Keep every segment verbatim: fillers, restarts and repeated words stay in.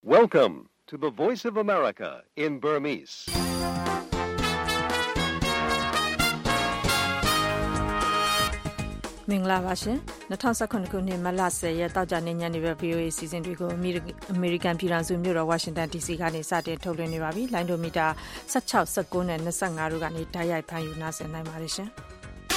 Welcome to the Voice of America in Burmese. ။မင်္ဂလာပါရှင်။၂၀၁၇ခုနှစ်မတ်လ၁၀ရက်တောက်ကြနေ့ညနေပဲ ဗွီအိုအေ စီစဉ်တွေကိုအမေရိကန်ပြည်ထောင်စုမြို့တော်ဝါရှင်တန် ဒီစီကနေစတင်ထုတ်လွှင့်နေပါပြီ။လိုင်းဒိုမီတာ၁၆၊၁၉နဲ့၂၅တို့ကနေဓာတ်ရိုက်ဖမ်းယူနားဆင်နိုင်ပါတယ်ရှင်။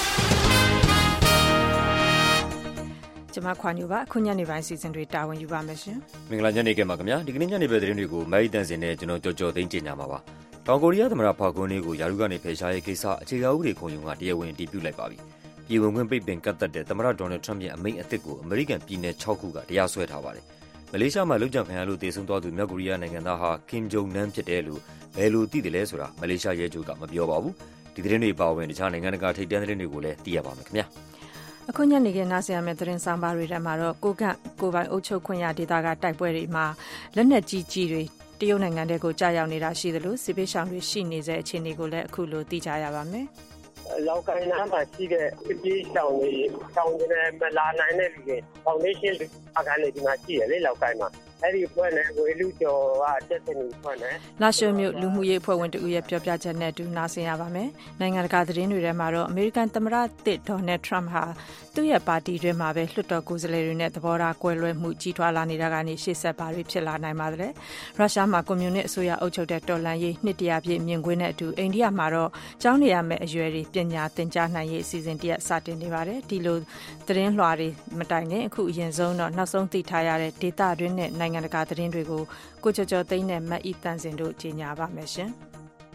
ကျွန်မခွာညိုပါအခုညနေပိုင်းစီစဉ်တွေတာဝန်ယူပါမယ်ရှင်။မင်္ဂလာညနေခင်းပါခင်ဗျာ။ဒီကနေ့ညနေပဲသတင်းတွေကိုမိုက်တန်စင်နဲ့ကျွန်တော်ကြော်ကြော်သိန်းကြေညာမှာပါ။တောင်ကိုရီးယားသမ္မတဖာကွန်းလေးကိုယာရုကနေဖယ်ရှားရေးကိစ္စအခြေခံဥပဒေခုံရုံးကတရားဝင်အတည်ပြုလိုက်ပါပြီ။ပြည်ဝင်ခွင့်ပိတ်ပင်ကတ်သက်တဲ့သမ္မတဒေါ်နယ်ထရမ့်ရဲ့အမိန့်အသစ်ကိုအမေရိကန်ပြည်နယ်၆ခုကတရားစွဲထားပါတယ်။မလေးရှားမှာလုံခြံခံရလို့တည်ဆုံသွားသူမြောက်ကိုရီးယားနိုင်ငံသားဟာကင်ဂျုံနမ်ဖြစ်တယ်လို့ဘယ်လိုသိတယ်လဲဆိုတာမလေးရှားရဲချုပ်ကမပြောပါဘူး။ဒီသတင်းတွေပါဝင်တခြားနိုင်ငံတကာထိပ်တန်းသတင်းတွေကိုလည်းသိရပါမယ်ခင်ဗျာ။အခုညနေခင်းနားဆင်ရမယ့်သတင်းဆောင်ပါတွေထဲမှာတော့ကိုကန့်ကိုပိုင်အုပ်ချုပ်ခွင့်ရဒေသကတိုက်ပွဲတွေမှာလက်နက်ကြီးကြီးတွေတရုတ်နိုင်ငံတွေကိုကြာရောက်နေတာရှိသလိုစစ်ပေးရှောင်တွေရှိနေတဲ့အခြေအနေကိုလည်းအခုလိုသိကြရပါမယ်။လောက်ကိုင်းနားမှာရှိတဲ့စစ်ပေးရှောင်တွေရှောင်နေမလာနိုင်တဲ့လူတွေဖောင်ဒေးရှင်းအခန်းလေးဒီမှာရှိရလေလောက်ကိုင်းမှာအဲ့ဒီဖွဲ့နဲ့ဝေလူကျော်ကတက်တဲ့လူဖွဲ့နဲ့လာရှိုမြို့လူမှုရေးအဖွဲ့ဝင်တူရဲ့ပြောပြချက်နဲ့တူနားဆင်ရပါမယ်။နိုင်ငံတကာသတင်းတွေထဲမှာတော့အမေရိကန်သမ္မတတစ်ဒေါ်နယ်ထရမ့်ဟာသူ့ရဲ့ပါတီတွင်မှာပဲလွှတ်တော်ကိုယ်စားလှယ်တွေနဲ့သဘောထားကွဲလွဲမှုကြီးထွားလာနေတာကနေရှေ့ဆက်ပါတွေဖြစ်လာနိုင်ပါတယ်။ရုရှားမှာကွန်မြူနစ်အစိုးရအုပ်ချုပ်တဲ့တော်လှန်ရေးနှစ်တရာပြည့်မြင်ကွင်းနဲ့အတူအိန္ဒိယမှာတော့ကျောင်းနေရမယ့်အရွယ်တွေပညာသင်ကြားနိုင်ရေးအစီအစဉ်တရက်စတင်နေပါတယ်။ဒီလိုသတင်းလွှာတွေမတိုင်ခင်အခုအရင်ဆုံးတော့နောက်ဆုံးသိထားရတဲ့ဒေတာတွင်းနဲ့နိုင်ငံတကာသတင်းတွေကိုကိုကျော်ကျော်သိန်းနဲ့မတ်ဤတန်စင်တို့ကြီးညာပါမယ်ရှင်။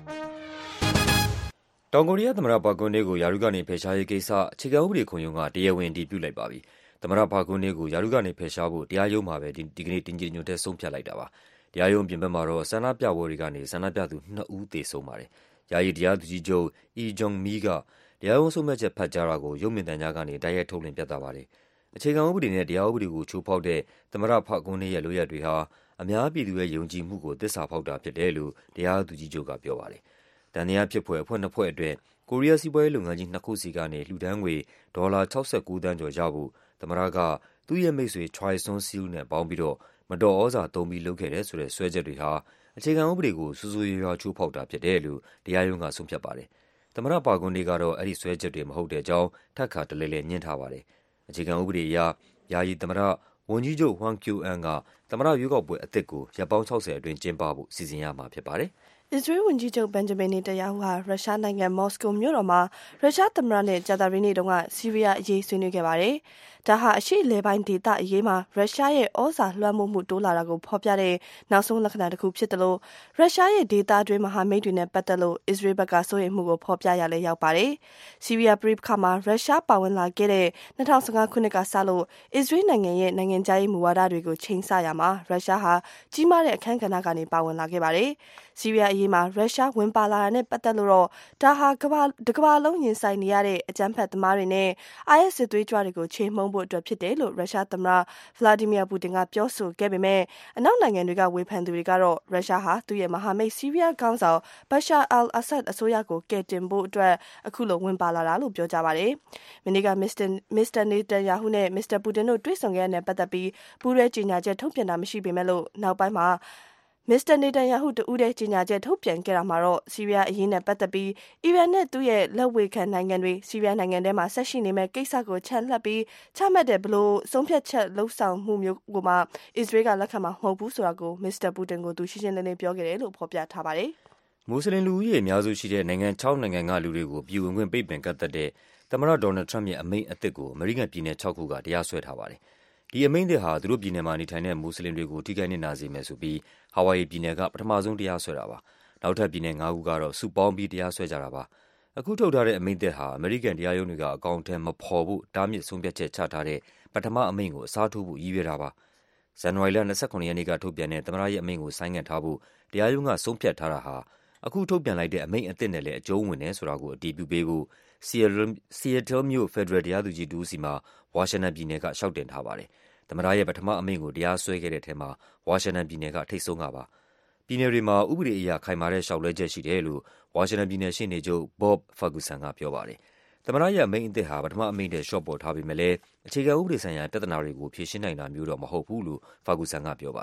တောင်ကိုရီးယားသမ္မတပါကွန်းလေးကိုယာရုကနေဖယ်ရှားရေးကိစ္စအခြေခံဥပဒေခုံရုံးကတရားဝင်အတည်ပြုလိုက်ပါပြီ။သမ္မတပါကွန်းလေးကိုယာရုကနေဖယ်ရှားဖို့တရားရုံးမှာပဲဒီဒီကနေ့တင်ကြညွတ်တဲ့ဆုံးဖြတ်လိုက်တာပါ။တရားရုံးပြင်ပမှာတော့ဆန္ဒပြပွဲတွေကနေဆန္ဒပြသူနှစ်ဦးသေဆုံးပါတယ်။ယာယီတရားသူကြီးချုပ်အီဂျုံမီကတရားရုံးဆုံးဖြတ်ချက်ဖတ်ကြားတာကိုရုပ်မြင်သံကြားကနေတိုက်ရိုက်ထုတ်လွှင့်ပြသပါတယ်။အခြေခံဥပဒေနဲ့တရားဥပဒေကိုချိုးဖောက်တဲ့သမ္မတဖာကွန်းလေးရဲ့လုပ်ရပ်တွေဟာအများပြည်သူရဲ့ယုံကြည်မှုကိုသစ္စာဖောက်တာဖြစ်တယ်လို့တရားသူကြီးချုပ်ကပြောပါတယ်။တန်တရားဖြစ်ဖွယ်အဖွဲ့နှစ်ဖွဲ့အတွက်ကိုရီးယားစီးပွားရေးလုပ်ငန်းကြီးနှစ်ခုစီကနေလှူဒန်းငွေဒေါ်လာ၆၉သန်းကျော်ရဖို့သမ္မတကသူ့ရဲ့မိတ်ဆွေ Choi Soon-sil နဲ့ပေါင်းပြီးတော့မတော်ဩဇာသုံးပြီးလုပ်ခဲ့တဲ့ဆိုတဲ့စွဲချက်တွေဟာအခြေခံဥပဒေကိုစူးစူးရွားရွားချိုးဖောက်တာဖြစ်တယ်လို့တရားရုံးကဆုံးဖြတ်ပါတယ်။သမ္မတပါကွန်းလေးကတော့အဲ့ဒီစွဲချက်တွေမဟုတ်တဲ့အကြောင်းထပ်ခါတလဲလဲညှင်းထားပါတယ်။အခြေခံဥပဒေအရယာယီသမ္မတဝန်ကြီးချုပ်ဟွမ်ကျိုအန်ကသမ္မတရွေးကောက်ပွဲအသစ်ကိုရပ်ပေါင်း၆၀အတွင်းကျင်းပဖို့စီစဉ်ရမှာဖြစ်ပါတယ်။အစ္စရေးဝန်ကြီးချုပ်ဘန်ဂျမင်နေတန်ယာဟုဟာရုရှားနိုင်ငံမော်စကိုမြို့တော်မှာရုရှားသမ္မတနဲ့ကြာသပတေးနေ့တုန်းကဆီးရီးယားအရေးဆွေးနွေးခဲ့ပါတယ်။ဒါဟာအရှေ့အလယ်ပိုင်းဒေသအရေးမှာရုရှားရဲ့ဩဇာလွှမ်းမိုးမှုတိုးလာတာကိုဖော်ပြတဲ့နောက်ဆုံးလက္ခဏာတစ်ခုဖြစ်တယ်လို့ရုရှားရဲ့ဒေသတွင်းမဟာမိတ်တွေနဲ့ပတ်သက်လို့အစ္စရေးဘက်ကစိုးရိမ်မှုကိုဖော်ပြရလဲရောက်ပါတယ်။ဆီးရီးယားပြည်ပခါမှာရုရှားပါဝင်လာခဲ့တဲ့၂၀၁၅ခုနှစ်ကစလို့အစ္စရေးနိုင်ငံရဲ့နိုင်ငံခြားရေးမူဝါဒတွေကိုချိန်ဆရမှာရုရှားဟာကြီးမားတဲ့အခန်းကဏ္ဍကနေပါဝင်လာခဲ့ပါတယ်။ဆီးရီးယားအရေးမှာရုရှားဝင်ပါလာတာနဲ့ပတ်သက်လို့တော့ဒါဟာကမ္ဘာတစ်ကမ္ဘာလုံးရင်ဆိုင်နေရတဲ့အကြမ်းဖက်သမားတွေနဲ့ အိုင်အက်စ် စစ်သွေးကြွတွေကိုချေမှုန်းဖို့အတွက်ဖြစ်တယ်လို့ရုရှားသမ္မတဗလာဒီမီယာပူတင်ကပြောဆိုခဲ့ပေမဲ့အနောက်နိုင်ငံတွေကဝေဖန်သူတွေကတော့ရုရှားဟာသူ့ရဲ့မဟာမိတ်ဆီးရီးယားခေါင်းဆောင်ဘရှာအယ်လ်အာဆတ်အစိုးရကိုကယ်တင်ဖို့အတွက်အခုလိုဝင်ပါလာတာလို့ပြောကြပါတယ်။မနေ့ကမစ္စတာမစ္စတာနေတန်ယာဟုနဲ့မစ္စတာပူတင်တို့တွေ့ဆုံခဲ့တဲ့ပတ်သက်ပြီးပူးရဲကြေညာချက်ထုတ်ပြန်တာမရှိပေမဲ့လို့နောက်ပိုင်းမှာမစ္စတာနေတန်ယာဟုတူတဲ့ကြေညာချက်ထုတ်ပြန်ခဲ့တာမှာတော့ဆီးရီးယားအရေးနဲ့ပတ်သက်ပြီးအီရန်နဲ့သူ့ရဲ့လက်ဝေခံနိုင်ငံတွေဆီးရီးယားနိုင်ငံထဲမှာဆက်ရှိနေမဲ့ကိစ္စကိုချန်လှပ်ပြီးချမှတ်တဲ့ဘလို့ဆုံးဖြတ်ချက်လှုပ်ဆောင်မှုမျိုးကိုမှအစ္စရေးကလက်ခံမှာမဟုတ်ဘူးဆိုတာကိုမစ္စတာပူတင်ကိုသူရှင်းရှင်းလင်းလင်းပြောခဲ့တယ်လို့ဖော်ပြထားပါတယ်။မွတ်စလင်လူဦးရေအများစုရှိတဲ့နိုင်ငံ၆နိုင်ငံကလူတွေကိုပြည်ဝင်ခွင့်ပိတ်ပင်ကတ်သက်တဲ့သမ္မတဒေါ်နယ်ထရမ့်ရဲ့အမိန့်အသစ်ကိုအမေရိကန်ပြည်နယ်၆ခုကတရားစွဲထားပါတယ်။ဒီအမိန့်တွေဟာသူတို့ပြည်နယ်မှာနေထိုင်တဲ့မွတ်စလင်တွေကိုထိခိုက်နစ်နာစေမယ်ဆိုပြီးဟာဝိုင်ယီပြည်နယ်ကပထမဆုံးတရားစွဲတာပါ။နောက်ထပ်ပြည်နယ်၅ခုကတော့စုပေါင်းပြီးတရားစွဲကြတာပါ။အခုထုတ်ထားတဲ့အမိန့်သစ်ဟာအမေရိကန်တရားရုံးတွေကအကောင့်အထက်မဖော်ဖို့တားမြစ်ဆုံးဖြတ်ချက်ချထားတဲ့ပထမအမိန့်ကိုအစားထိုးဖို့ရည်ရွယ်တာပါ။ဇန်နဝါရီလ၂၇ရက်နေ့ကထုတ်ပြန်တဲ့သမ္မတရဲ့အမိန့်ကိုဆိုင်းငံ့ထားဖို့တရားရုံးကဆုံးဖြတ်ထားတာဟာအခုထုတ်ပြန်လိုက်တဲ့အမိန့်အသစ်နဲ့လည်းအကျုံးဝင်တယ်ဆိုတာကိုအတည်ပြုပေးဖို့ဆီယက်တယ်မြို့ဖက်ဒရယ်တရားသူကြီးတူးစီမှာဝါရှင်တန်ပြည်နယ်ကလျှောက်တင်ထားပါတယ်။သမ္မတရဲ့ပထမအမိန့်ကိုတရားစွဲခဲ့တဲ့အထက်မှာဝါရှင်တန်ပြည်နယ်ကထိပ်ဆုံးကပါ။ပြည်နယ်တွေမှာဥပဒေအရခိုင်မာတဲ့လျှောက်လဲချက်ရှိတယ်လို့ဝါရှင်တန်ပြည်နယ်ရှေ့နေချုပ်ဘော့ဖာဂူဆန်ကပြောပါတယ်။သမ္မတရဲ့အမိန့်အသစ်ဟာပထမအမိန့်ထက်လျှော့ပေါ့ထားပေမဲ့လည်းအခြေခံဥပဒေဆိုင်ရာပြဿနာတွေကိုဖြေရှင်းနိုင်တာမျိုးတော့မဟုတ်ဘူးလို့ဖာဂူဆန်ကပြောပါတယ်။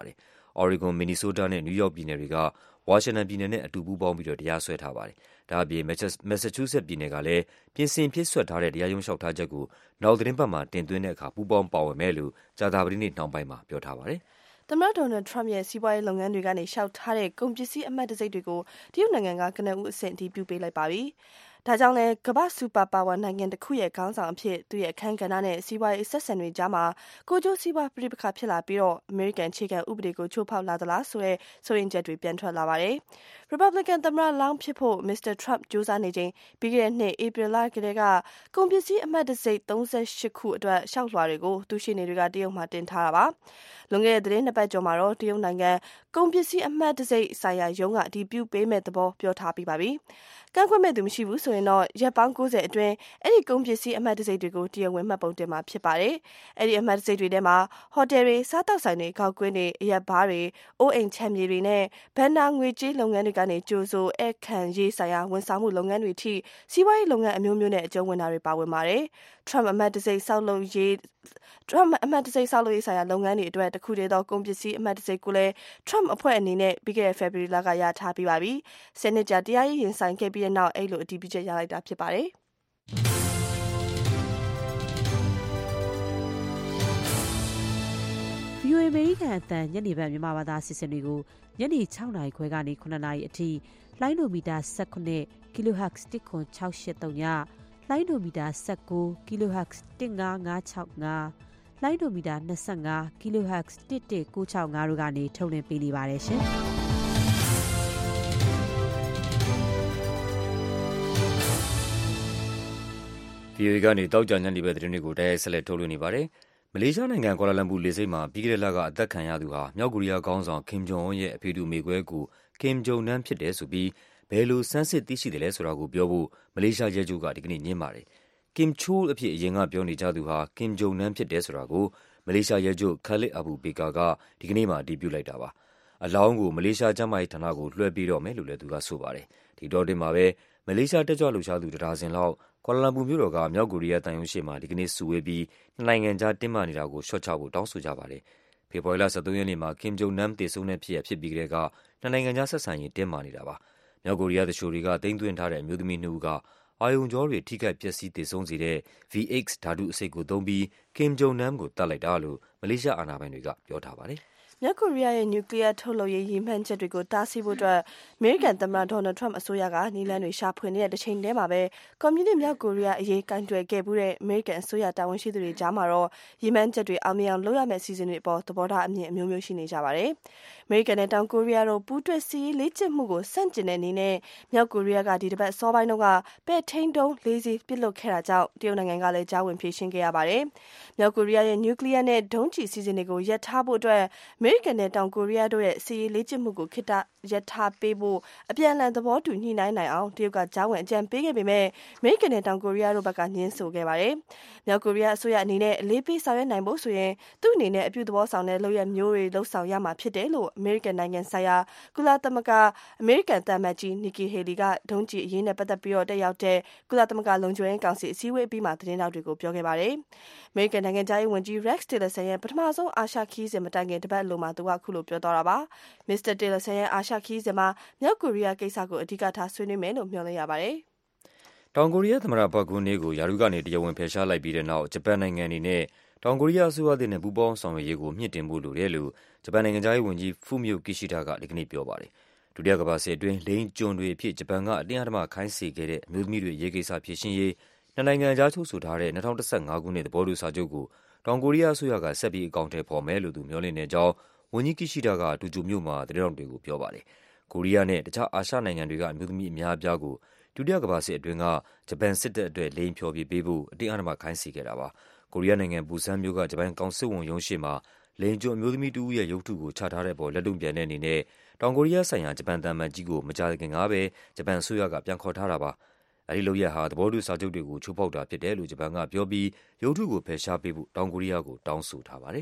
Oregon, Minnesota နဲ့ New York ပြည်နယ်တွေက ဝါရှင်တန်ပြည်နယ်နဲ့အတူပူးပေါင်းပြီးတော့တရားစွဲထားပါတယ်။ဒါ့အပြင် Massachusetts ပြည်နယ်ကလည်းပြင်ဆင်ဖြည့်စွက်ထားတဲ့တရားရုံးလျှောက်ထားချက်ကိုနောက်သီတင်းပတ်မှာတင်သွင်းတဲ့အခါပူးပေါင်းပါဝင်မယ်လို့ကြာသပတေးနေ့နှောင်းပိုင်းမှာပြောထားပါတယ်။သမ္မတဒေါ်နယ်ထရမ့်ရဲ့စီးပွားရေးလုပ်ငန်းတွေကနေလျှောက်ထားတဲ့ကုန်ပစ္စည်းအမှတ်တံဆိပ်တွေကိုတရုတ်နိုင်ငံကကနဦးအဆင့်အတည်ပြုပေးလိုက်ပါပြီ။ဒါကြောင့်လည်းကမ္ဘာ့စူပါပါဝါနိုင်ငံတစ်ခုရဲ့ခေါင်းဆောင်အဖြစ်သူ့ရဲ့အခမ်းကဏ္ဍနဲ့စီးပွားရေးဆက်ဆံတွေကြားမှာကိုကျိုးစီးပွားပဋိပက္ခဖြစ်လာပြီးတော့အမေရိကန်အခြေခံဥပဒေကိုချိုးဖောက်လာသလားဆိုတဲ့စိုးရိမ်ချက်တွေပြန်ထွက်လာပါတယ်။ Republican သမ္မတလောင်းဖြစ်ဖို့ မစ္စတာထရမ့်ကြိုးစားနေချိန်ပြီးခဲ့တဲ့နှစ်ဧပြီလကတည်းကကုန်ပစ္စည်းအမှတ်တံဆိပ်သုံးဆယ့်ရှစ်ခုအတွက်လျှောက်လွှာတွေကိုသူရှေ့နေတွေကတရုတ်မှာတင်ထားတာပါ။လွန်ခဲ့တဲ့သတင်းနှစ်ပတ်ကျော်မှာတော့တရုတ်နိုင်ငံကုန်ပစ္စည်းအမှတ်တံဆိပ်ဆိုင်ရာရုံးကအတည်ပြုပေးမဲ့သဘောပြောထားပြီးပါပြီ။ကန့်ကွက်မဲ့သူမရှိဘူးဆိုရင်တော့ရက်ပေါင်းကိုးဆယ်အတွင်းအဲ့ဒီကုန်ပစ္စည်းအမှတ်တံဆိပ်တွေကိုတရားဝင်မှတ်ပုံတင်မှာဖြစ်ပါတယ်။အဲ့ဒီအမှတ်တံဆိပ်တွေထဲမှာဟိုတယ်တွေ၊စားတောက်ဆိုင်တွေ၊ခေါက်ကွင်းတွေ၊အရက်ဘားတွေ၊အိုးအိမ်ခြံမြေတွေနဲ့ဘဏ္ဍာငွေကြေးလုပ်ငန်းတွေကနေကြိုဆိုဧည့်ခံရေးဆိုင်ရာဝန်ဆောင်မှုလုပ်ငန်းတွေထိစီးပွားရေးလုပ်ငန်းအမျိုးမျိုးနဲ့အကျုံးဝင်တာတွေပါဝင်ပါတယ်။ Trump အမှတ်တံဆိပ်ဆောက်လုပ်ရေး Trump အမှတ်တံဆိပ်ဆောက်လုပ်ရေးဆိုင်ရာလုပ်ငန်းတွေအတွက်တခုတည်းသောကုန်ပစ္စည်းအမှတ်တံဆိပ်ကိုလည်း Trump အဖွဲ့အနေနဲ့ပြီးခဲ့တဲ့ February လကရထားပြီးပါပြီ။ဆယ်နှစ်ကြာတရားရေးရင်ဆိုင်ခဲ့ပြီးတဲ့နောက်အဲ့လိုအတည်ပြုချက်ရလိုက်တာဖြစ်ပါတယ်။ဗွီအိုအေ အမေရိကန်အသံညနေပိုင်းမြန်မာဘာသာအစီအစဉ်တွေကိုညနေ၆နာရီခွဲကနေ၇နာရီအထိလိုင်းဒိုမီတာ၁၈ kHz တစ်ခွန်၆၈သုံးညလိုင်းဒိုမီတာ၁၉ kHz တစ်၅၅၆၅လိုင်းဒိုမီတာ၂၅ kHz တစ်၁၉၆၅တို့ကနေထုတ်လွှင့်ပေးနေပါတယ်ရှင်။ဗီအိုအေကနေတောက်ကြညနေပဲသတင်းတွေကိုတိုက်ရိုက်ဆက်လက်ထုတ်လွှင့်နေပါတယ်။မလေးရှားနိုင်ငံကွာလာလမ်ပူလေဆိပ်မှာပြီးခဲ့တဲ့လကအသက်ခံရသူဟာမြောက်ကိုရီးယားခေါင်းဆောင်ကင်ဂျုံအွန်းရဲ့အဖေတူမေကွဲကိုကင်ဂျုံနမ်ဖြစ်တယ်ဆိုပြီးဘယ်လိုစမ်းစစ်သိရှိတယ်လဲဆိုတာကိုပြောဖို့မလေးရှားရဲချုပ်ကဒီကနေ့ညင်းပါတယ်။ကင်ချိုးအဖြစ်အရင်ကပြောနေကြသူဟာကင်ဂျုံနမ်ဖြစ်တယ်ဆိုတာကိုမလေးရှားရဲချုပ်ခါလစ်အဘူဘေကာကဒီကနေ့မှအတည်ပြုလိုက်တာပါ။အလောင်းကိုမလေးရှားကျန်းမာရေးဌာနကိုလွှဲပေးတော့မယ်လို့လည်းသူကဆိုပါတယ်။ဒီတော့တင်မှာပဲမလေးရှားတက်ကြွလှုပ်ရှားသူတဒါဇင်လောက်ကွာလာလမ်ပူမြို့တော်ကမြောက်ကိုရီးယားတန်ယုံရှေ့မှာဒီကနေ့စုဝေးပြီးနှစ်နိုင်ငံကြားတင်းမာနေတာကိုလျှော့ချဖို့တောင်းဆိုကြပါတယ်။ဖေဖော်ဝါရီလ၁၃ရက်နေ့မှာကင်ဂျုံနမ်တေဆုံးတဲ့ဖြစ်ရဖြစ်ပြီးကြတဲ့ကနှစ်နိုင်ငံကြားဆက်ဆံရေးတင်းမာနေတာပါ။မြောက်ကိုရီးယားတချို့တွေကတိမ့်သွင်းထားတဲ့အမျိုးသမီးနှစ်ဦးကအာယုံကြောတွေထိခိုက်ပျက်စီးတေဆုံးစေတဲ့ ဗီ အိတ်စ် ဓာတုအဆိပ်ကိုသုံးပြီးကင်ဂျုံနမ်ကိုတတ်လိုက်တာလို့မလေးရှားအာဏာပိုင်တွေကပြောထားပါတယ်။မြောက်ကိုရီးယားရဲ့နျူကလ িয়ার ထုတ်လုပ်ရေးရည်မှန်းချက်တွေကိုတားဆီးဖို့အတွက်အမေရိကန်သမ္မတဒေါ်နယ်ထရမ့်အစိုးရကနည်းလမ်းတွေရှာဖွေနေတဲ့တစ်ချိန်တည်းမှာပဲကွန်မြူနစ်မြောက်ကိုရီးယားအရေးကန့်ကွက်ခဲ့မှုတဲ့အမေရိကန်အစိုးရတာဝန်ရှိသူတွေကြားမှာတော့ရည်မှန်းချက်တွေအောင်မြင်အောင်လုပ်ရမယ့်အစီအစဉ်တွေအပေါ်သဘောထားအမြင်အမျိုးမျိုးရှိနေကြပါတယ်။အမေရိကန်နဲ့တောင်ကိုရီးယားတို့ပူးတွဲစီးရေးလေ့ကျင့်မှုကိုစန့်ကျင်တဲ့အနေနဲ့မြောက်ကိုရီးယားကဒီတစ်ပတ်စောပိုင်းတုန်းကပဲ့ထိန်းတုံးလေးစီပစ်လွတ်ခဲ့တာကြောင့်တရုတ်နိုင်ငံကလည်းကြားဝင်ဖြေရှင်းခဲ့ရပါတယ်။မြောက်ကိုရီးယားရဲ့နျူကလ িয়ার နဲ့ဒုံးကျည်စီစဉ်တွေကိုရပ်ထားဖို့အတွက်အမေရိကန်နဲ့တောင်ကိုရီးယားတို့ရဲ့စီးရေးလေ့ကျင့်မှုကိုခေတ္တရပ်ထားပေးဖို့အပြန်အလှန်သဘောတူညှိနှိုင်းနိုင်အောင်တရုတ်ကကြားဝင်အကြံပေးခဲ့ပေမဲ့အမေရိကန်နဲ့တောင်ကိုရီးယားတို့ဘက်ကညှင်းဆိုခဲ့ပါတယ်။မြောက်ကိုရီးယားအစိုးရအနေနဲ့အလေးပေးဆောင်ရွက်နိုင်ဖို့ဆိုရင်သူ့အနေနဲ့အပြုသဘောဆောင်တဲ့လုပ်ရမျိုးတွေလှုပ်ဆောင်ရမှာဖြစ်တယ်လို့အမေရိကန်နိုင်ငံဆိုင်ရာကုလသမဂ္ဂအမေရိကန်သံအမတ်ကြီးနီကီဟေလီကဒုံးကျည်အရေးနဲ့ပတ်သက်ပြီးတော့တက်ရောက်တဲ့ကုလသမဂ္ဂလုံခြုံရေးကောင်စီအစည်းအဝေးအပြီးမှာသတင်းတောက်တွေကိုပြောခဲ့ပါတယ်။အမေရိကန်နိုင်ငံသားရေးဝန်ကြီး Rex Tillerson ရဲ့ပထမဆုံးအာရှခီးစဉ်မတိုင်ခင်တပတ်လုံးမှာသူကခုလိုပြောသွားတာပါ။ မစ္စတာတေလာဆန်ရဲ့အာရှခီးစဉ်မှာမြောက်ကိုရီးယားကိစ္စကိုအဓိကထားဆွေးနွေးမယ်လို့မျှော်လင့်ရပါတယ်။တောင်ကိုရီးယားသမ္မတပါကွန်းနေကိုယာရုကနေတရားဝင်ဖယ်ရှားလိုက်ပြီးတဲ့နောက်ဂျပန်နိုင်ငံအနေနဲ့တောင်ကိုရီးယားအစိုးရသစ်နဲ့ပူးပေါင်းဆောင်ရွက်ရေးကိုမြှင့်တင်ဖို့လိုတယ်လို့ဂျပန်နိုင်ငံသားရေးဝန်ကြီးဖူမီယိုကီရှိဒါကဒီကနေ့ပြောပါတယ်။ဒုတိယကမ္ဘာစစ်အတွင်းလိင်ကျွန်တွေအဖြစ်ဂျပန်ကအတင်းအဓမ္မခိုင်းစေခဲ့တဲ့အမျိုးသမီးတွေရေးကိစ္စဖြေရှင်းရေးနှစ်နိုင်ငံကြားချုပ်ဆိုထားတဲ့၂၀၁၅ခုနှစ်သဘောတူစာချုပ်ကိုတောင်ကိုရီးယားအစိုးရကဆက်ပြီးအကောင့်ထဲပေါ်မယ်လို့သူမျှော်လင့်နေကြောင်းဝန်ကြီးကီရှိဒါကတူဂျူမြို့မှာသတင်းတော်တွေကိုပြောပါတယ်။ကိုရီးယားနဲ့တခြားအာရှနိုင်ငံတွေကအမျိုးသမီးအများအပြားကိုဒုတိယကမ္ဘာစစ်အတွင်းကဂျပန်စစ်တပ်အတွက်လိင်ဖျော်ဖြေပေးဖို့အတင်းအဓမ္မခိုင်းစေခဲ့တာပါ။ကိုရီးယားနိုင်ငံဘူဆန်မြို့ကဂျပန်ကောင်စစ်ဝန်ရုံးရှိမှာလိင်ကျွန်းအမျိုးသမီးတူရဲ့ရုပ်ထုကိုချထားတဲ့ပေါ်လက်တုံ့ပြန်တဲ့အနေနဲ့တောင်ကိုရီးယားဆိုင်ရာဂျပန်သံအမတ်ကြီးကိုမကြာခင်ကပဲဂျပန်အစိုးရကပြန်ခေါ်ထားတာပါ။အဲဒီလုပ်ရပ်ဟာသဘောတူစာချုပ်တွေကိုချိုးဖောက်တာဖြစ်တယ်လို့ဂျပန်ကပြောပြီးရုပ်ထုကိုဖယ်ရှားပေးဖို့တောင်ကိုရီးယားကိုတောင်းဆိုထားပါတယ်။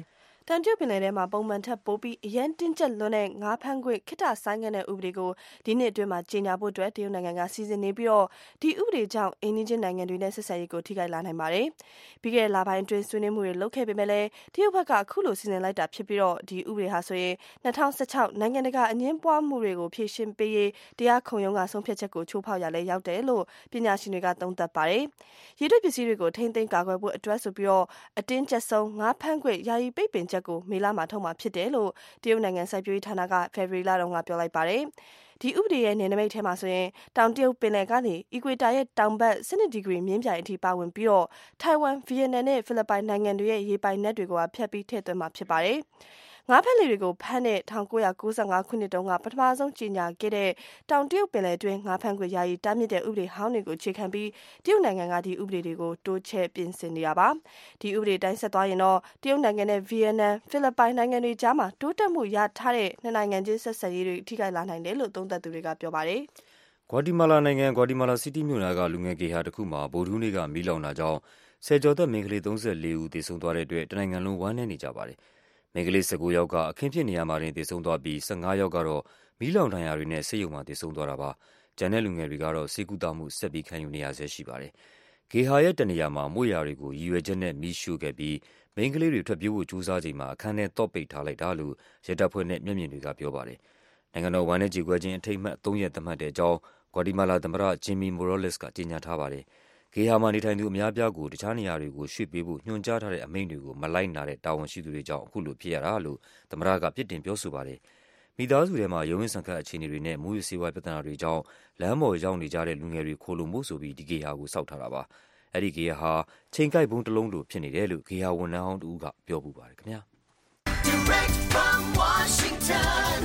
တန်တရုတ်ပင်လယ်ထဲမှာပုံမှန်ထက်ပိုပြီးအရန်တင်းကျပ်လွန်းတဲ့ငါးဖမ်းခွင့်ခေတ္တဆိုင်းငံ့တဲ့ဥပဒေကိုဒီနှစ်အတွင်းမှာကြေညာဖို့အတွက်တရုတ်နိုင်ငံကစီစဉ်နေပြီးတော့ဒီဥပဒေကြောင့်အိမ်နီးချင်းနိုင်ငံတွေနဲ့ဆက်ဆံရေးကိုထိခိုက်လာနိုင်ပါတယ်။ပြီးခဲ့တဲ့လပိုင်းအတွင်းဆွေးနွေးမှုတွေလုပ်ခဲ့ပေမဲ့လည်းတရုတ်ဘက်ကအခုလိုစီစဉ်လိုက်တာဖြစ်ပြီးတော့ဒီဥပဒေဟာဆိုရင်၂၀၁၆နိုင်ငံတကာအငင်းပွားမှုတွေကိုဖြေရှင်းပေးရေးတရားခုံရုံးကဆုံးဖြတ်ချက်ကိုချိုးဖောက်ရလဲရောက်တယ်လို့ပညာရှင်တွေကသုံးသပ်ပါတယ်။ရေထွက်ပစ္စည်းတွေကိုထိန်းသိမ်းကာကွယ်ဖို့အတွက်ဆိုပြီးတော့အတင်းကျပ်ဆုံးငါးဖမ်းခွင့်ယာယီပိတ်ပင်ချက်ကိုမေလမှာထုတ်မှာဖြစ်တယ်လို့တရုတ်နိုင်ငံစိုက်ပျိုးရေးဌာနကဖေဖော်ဝါရီလတုန်းကပြောလိုက်ပါတယ်။ဒီဥပဒေရဲ့နယ်နိမိတ်ထဲမှာဆိုရင်တောင်တရုတ်ပင်လယ်ကနေအီကွေတာရဲ့တောင်ဘက်၁၂ဒီဂရီမြင်းပြိုင်အထိပါဝင်ပြီးတော့ထိုင်ဝမ်၊ဗီယက်နမ်နဲ့ဖိလစ်ပိုင်နိုင်ငံတွေရဲ့ရေပိုင်နက်တွေကိုဖျက်ပြီးထည့်သွင်းမှာဖြစ်ပါတယ်။ငါးဖက်လှေတွေကိုဖမ်းတဲ့၁၉၉၅ခုနှစ်တုန်းကပထမဆုံးကြေညာခဲ့တဲ့တောင်တရုတ်ပင်လယ်တွင်းငါးဖမ်းခွင့်ယာယီတားမြစ်တဲ့ဥပဒေဟောင်းတွေကိုအခြေခံပြီးတရုတ်နိုင်ငံကဒီဥပဒေတွေကိုတိုးချဲ့ပြင်ဆင်နေတာပါ။ဒီဥပဒေတိုင်းဆက်သွားရင်တော့တရုတ်နိုင်ငံနဲ့ဗီယက်နမ်၊ဖိလစ်ပိုင်နိုင်ငံတွေကြားမှာတိုးတက်မှုရထားတဲ့နှစ်နိုင်ငံချင်းဆက်ဆံရေးတွေထိခိုက်လာနိုင်တယ်လို့သုံးသပ်သူတွေကပြောပါတယ်။ဂွါတီမာလာနိုင်ငံဂွါတီမာလာစီးတီးမြို့နားကလူငယ်ဂေဟာတစ်ခုမှာဗုဒ္ဓဟူးနေ့ကမီးလောင်တာကြောင့်ဆယ်ကျော်သက်မိန်းကလေးသုံးဆယ့်လေးဦးသေဆုံးသွားတဲ့အတွက်တနိုင်ငံလုံးဝမ်းနည်းနေကြပါတယ်။မိန်းကလေး၁၉ယောက်ကအခင်းဖြစ်နေရာမှာတင်သေဆုံးသွားပြီး၁၅ယောက်ကတော့မီးလောင်ဒဏ်ရာတွေနဲ့ဆေးရုံမှာသေဆုံးသွားတာပါ။ကျန်တဲ့လူငယ်တွေကတော့ဆေးကုသမှုဆက်ပြီးခံယူနေရဆဲရှိပါတယ်။ဂေဟာရဲ့တနေရာမှာမွေ့ရာတွေကိုရည်ရွယ်ချက်နဲ့မီးရှို့ခဲ့ပြီးမိန်းကလေးတွေထွက်ပြေးဖို့ကြိုးစားချိန်မှာအခန်းထဲသော့ပိတ်ထားလိုက်တာလို့ရဲတပ်ဖွဲ့နဲ့မျက်မြင်တွေကပြောပါတယ်။နိုင်ငံတော်ဝမ်းနည်းကြေကွဲခြင်းအထိမ်းအမှတ်သုံးရက်သတ်မှတ်တဲ့အကြောင်းဂွါတီမာလာသမ္မတဂျင်မီမိုရောလက်စ်ကကြေညာထားပါတယ်။ဂေဟာမှာနေထိုင်သူအများပြားကိုတခြားနေရာတွေကိုရွှေ့ပေးဖို့ညွှန်ကြားထားတဲ့အမိန့်တွေကိုမလိုက်နာတဲ့တာဝန်ရှိသူတွေကြောင့်အခုလိုဖြစ်ရတာလို့သမ္မတကပြစ်တင်ပြောဆိုပါတယ်။မိသားစုထဲမှာရုန်းရင်းဆန်ခတ်အခြေအနေတွေနဲ့မူးယစ်ဆေးဝါးပြဿနာတွေကြောင့်လမ်းပေါ်ရောက်နေကြတဲ့လူငယ်တွေခိုလုံဖို့ဆိုပြီးဒီဂေဟာကိုစောက်ထားတာပါ။အဲဒီဂေဟာဟာချိန်ကိုက်ဘုံတစ်လုံးလိုဖြစ်နေတယ်လို့ဂေဟာဝန်ထမ်းဟောင်းတဦးကပြောပူပါတယ်ခင်ဗျာ။ Direct from Washington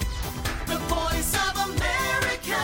The Voice of America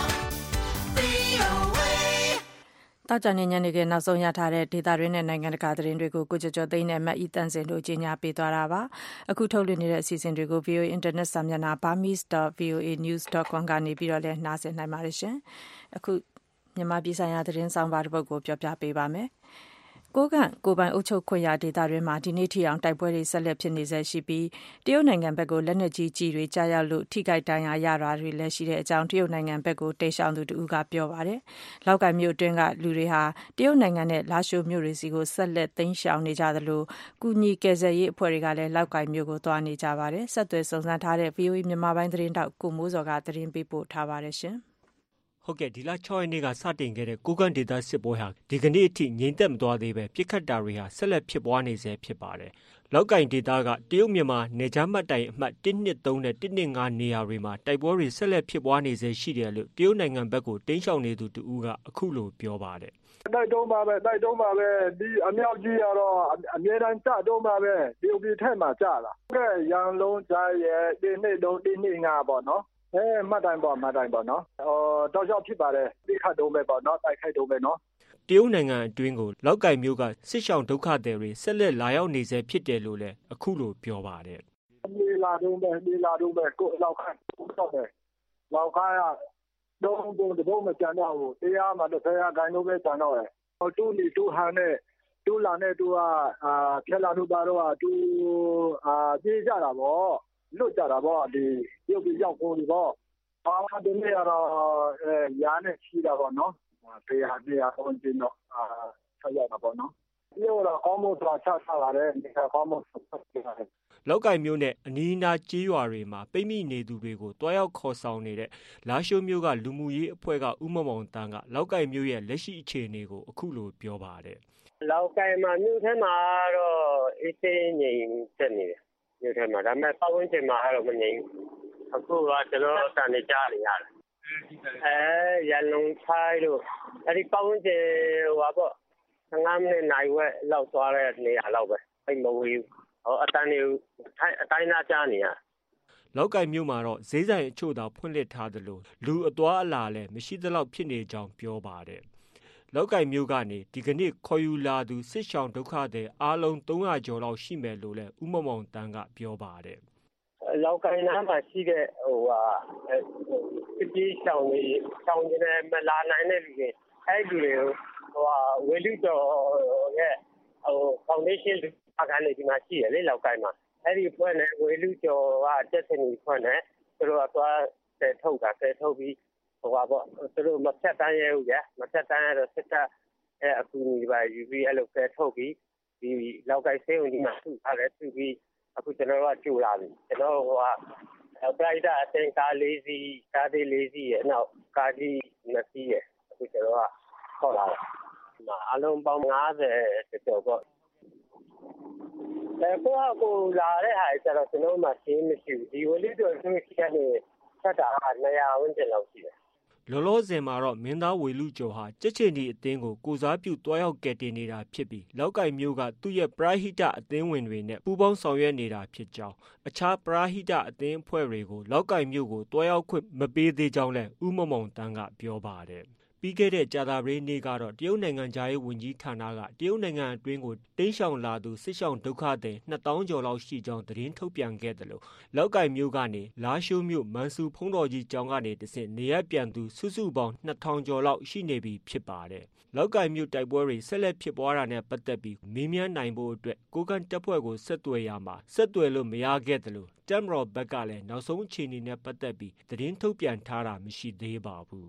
တောက်ကြနေညနေခင်းနောက်ဆုံးရထားတဲ့ဒေတာရင်းနဲ့နိုင်ငံတကာသတင်းတွေကိုကိုကြကြသိန်းနဲ့မတ်ဤတန်စင်တို့ကြီးညာပေးသွားတာပါအခုထုတ်လွှင့်နေတဲ့အစီအစဉ်တွေကို ဗီအိုအေ Internet စာမျက်နှာ burmese dot v o a news dot com ကနေပြီးတော့လည်းနှာစင်နိုင်ပါတယ်ရှင်အခုမြန်မာပြည်ဆိုင်ရာသတင်းဆောင်ပါတစ်ပုဒ်ကိုပြောပြပေးပါမယ်ကိုကန့်ကိုပိုင်အုပ်ချုပ်ခွင့်ရဒေသတွင်မှာဒီနေ့ထိအောင်တိုက်ပွဲတွေဆက်လက်ဖြစ်နေဆဲရှိပြီးတရုတ်နိုင်ငံဘက်ကိုလက်နက်ကြီးကြီးတွေကြားရောက်လို့ထိခိုက်ဒဏ်ရာရတာတွေလည်းရှိတဲ့အကြောင်းတရုတ်နိုင်ငံဘက်ကိုတိတ်ရှောင်သူတူကပြောပါတယ်။လောက်ကိုင်မြို့အတွင်းကလူတွေဟာတရုတ်နိုင်ငံနဲ့လာရှိုးမြို့တွေစီကိုဆက်လက်သိမ်းရှောင်နေကြသလိုကုညီကယ်ဆယ်ရေးအဖွဲ့တွေကလည်းလောက်ကိုင်မြို့ကိုသွားနေကြပါတယ်။ဆက်သွယ်စုံစမ်းထားတဲ့ ဗီအိုအေ မြန်မာပိုင်းသတင်းတောက်ကိုမိုးစော်ကသတင်းပေးပို့ထားပါတယ်ရှင်။ဟုတ်ကဲ့ဒီလ၆ရက်နေ့ကစတင်ခဲ့တဲ့ကိုကန့်ဒေသစစ်ပွဲဟာဒီကနေ့အထိငြိမ်သက်မသွားသေးပဲပြစ်ခတ်တာတွေဟာဆက်လက်ဖြစ်ပွားနေဆဲဖြစ်ပါတယ်။လောက်ကင်ဒေသကတရုတ်မြန်မာနယ်ခြားမှတ်တိုင်အမှတ်၁၂၃နဲ့၁၂၅နေရာတွေမှာတိုက်ပွဲတွေဆက်လက်ဖြစ်ပွားနေဆဲရှိတယ်လို့တရုတ်နိုင်ငံဘက်ကိုတင်းရှောင်နေသူတူကအခုလိုပြောပါတယ်။တိုက်တုံးပါပဲတိုက်တုံးပါပဲဒီအမြောက်ကြီးကတော့အမြဲတမ်းကြတုံးပါပဲတရုတ်ပြည်ထက်မှကြလာ။ကဲရန်လုံးကြားရဲ့၁၂၃၁၂၅ပေါ့နော်။အဲမှတ်တိုင်ပေါ့မှတ်တိုင်ပေါ့နော်ဟောတောက်လျှောက်ဖြစ်ပါတယ်တိခတ်တုံးပဲပေါ့နော်တိုက်ခိုက်တုံးပဲနော်တရုတ်နိုင်ငံအတွင်းကိုလောက်ကိုင်မျိုးကစစ်ဆောင်ဒုက္ခသည်တွေဆက်လက်လာရောက်နေစေဖြစ်တယ်လို့လည်းအခုလိုပြောပါတယ်ဒီလာတုံးပဲဒီလာတုံးပဲကိုလောက်ခိုင်တော့ပဲလောက်ခိုင်ကတုံးတုံးတဘုံမကြံတော့ဘူးတရားမှတစ်ဖက်ကဂိုင်းတော့ပဲကြံတော့တယ်ဟိုတူးနေတူးဟန်နဲ့တူးလာနဲ့တူးကအာဖြက်လာတို့ပါတော့တူးအာပြေးကြတာပေါ့လွတ်ကြတာပေါ့ဒီရုပ်ပြီးရောက်ကုန်ပြီပေါ့အာဒီနေ့ကတော့အဲရာနဲ့ချီတာပေါ့နော်ဖေးဟာပြာအောင်ကျင်းတော့အာဆက်ရတာပေါ့နော်ဒီတော့ကောင်းမို့သွားချချလာတယ်ဒီကကောင်းမို့ဆက်ရတယ်လောက်ကင်မျိုးနဲ့အနီးအနားကြေးရွာတွေမှာပိတ်မိနေသူတွေကိုတွားရောက်ခေါ်ဆောင်နေတဲ့လာရှိုးမျိုးကလူမှုရေးအဖွဲ့ကဥမမောင်တန်းကလောက်ကင်မျိုးရဲ့လက်ရှိအခြေအနေကိုအခုလိုပြောပါတယ်လောက်ကင်မှာမြို့ထဲမှာတော့အေးသေးငြိမ်သက်နေတယ်မြို့ထဲမှာဒါပေမဲ့ပတ်ဝန်းကျင်မှာအဲ့လိုမငြိမ်အခုကကျွန်တော်အတန်နေကြားနေရတယ်အဲရန်လုံချိုင်းတို့အဲ့ဒီပတ်ဝန်းကျင်ဟိုပါပေါ့၁၅မိနစ်နိုင်ဝက်လောက်သွားတဲ့နေရာလောက်ပဲအဲ့မဝေးဘူးဟောအတန်နေအတိုင်းသားကြားနေရလောက်ကင်မြို့မှာတော့ဈေးဆိုင်အချို့သာဖွင့်လှစ်ထားသလိုလူအသွားအလာလည်းမရှိသလောက်ဖြစ်နေကြောင်းပြောပါတယ်လောက်ကင်မျိုးကနေဒီကနေ့ခေါ်ယူလာသူစစ်ဆောင်ဒုက္ခသည်အားလုံး၃ရာကျော်လောက်ရှိမယ်လို့လည်းဥမမောင်တန်းကပြောပါတယ်လောက်ကင်နားမှာရှိတဲ့ဟိုဟာဒီဆောင်နေဆောင်နေမလာနိုင်တဲ့လူတွေအဲ့ဒီတွေဟိုဟာဝေလူတော်ရဲ့ဟိုဖောင်ဒေးရှင်းအခန်းလေးဒီမှာရှိရလေလောက်ကင်မှာအဲ့ဒီဖွဲ့နဲ့ဝေလူကျော်ကတက်စနီဖွဲ့နဲ့သူတို့ကသွားတယ်ထုတ်တာတယ်ထုတ်ပြီးဟိုပါပေါ့သူတို့မဖြတ်တန်းရဲဘူးကြာမဖြတ်တန်းရတော့စစ်တပ်အဲအခုဒီပါယူပြီးအဲ့လိုပဲထုတ်ပြီးဒီလောက်ကိုက်ဆေးဝင်ဒီမှာသူ့ထားတယ်သူ့ပြီးအခုကျွန်တော်တို့ကကြိုလာပြီကျွန်တော်ဟိုကပရိုက်တာအတင်ကားလေးစီးကားသေးလေးစီးရဲ့နောက်ကားကြီးနှစ်စီးရဲ့အခုကျွန်တော်ကခေါ်လာတယ်ဒီမှာအလုံးပေါင်း၅၀ကျော်ပေါ့အဲကိုကကိုလာတဲ့ဟာကျတော့ကျွန်တော်မှရှင်းမရှိဘူးဒီဝလီတို့သူရှိကနေဆက်တာ၂၀၀ဝန်းကျင်လောက်ရှိတယ်လောလောဆယ်မှာတော့မင်းသားဝေလူကျော်ဟာကြက်ချင်ဒီအသင်းကိုကိုစားပြုတွားရောက်ကယ်တင်နေတာဖြစ်ပြီးလောက်ကိုင်မျိုးကသူ့ရဲ့ပရာဟိတအသင်းဝင်တွေနဲ့ပူးပေါင်းဆောင်ရွက်နေတာဖြစ်ကြောင်းအခြားပရာဟိတအသင်းအဖွဲ့တွေကိုလောက်ကိုင်မျိုးကိုတွားရောက်ခွင့်မပေးသေးကြောင်းလည်းဦးမမောင်တန်းကပြောပါတယ်ပြီးခဲ့တဲ့ကြာသပတေးနေ့ကတော့တရုတ်နိုင်ငံသားရေးဝန်ကြီးဌာနကတရုတ်နိုင်ငံအတွင်းကိုတိမ်းရှောင်လာသူစစ်ရှောင်ဒုက္ခသည်နှစ်သောင်းကျော်လောက်ရှိကြောင်းသတင်းထုတ်ပြန်ခဲ့တယ်လို့လောက်ကိုင်မျိုးကနေလာရှိုးမြို့မန်ဆူဖုံးတော်ကြီးကျောင်းကနေတဆင့်နေရပြန်သူစုစုပေါင်းနှစ်ထောင်ကျော်လောက်ရှိနေပြီဖြစ်ပါတယ်လောက်ကိုင်မျိုးတိုက်ပွဲတွေဆက်လက်ဖြစ်ပွားတာနဲ့ပတ်သက်ပြီးမေးမြန်းနိုင်ဖို့အတွက်ကိုကန်တပ်ဖွဲ့ကိုဆက်သွယ်ရမှာဆက်သွယ်လို့မရခဲ့တယ်လို့တမ်ရော်ဘက်ကလည်းနောက်ဆုံးအခြေအနေနဲ့ပတ်သက်ပြီးသတင်းထုတ်ပြန်ထားတာမရှိသေးပါဘူး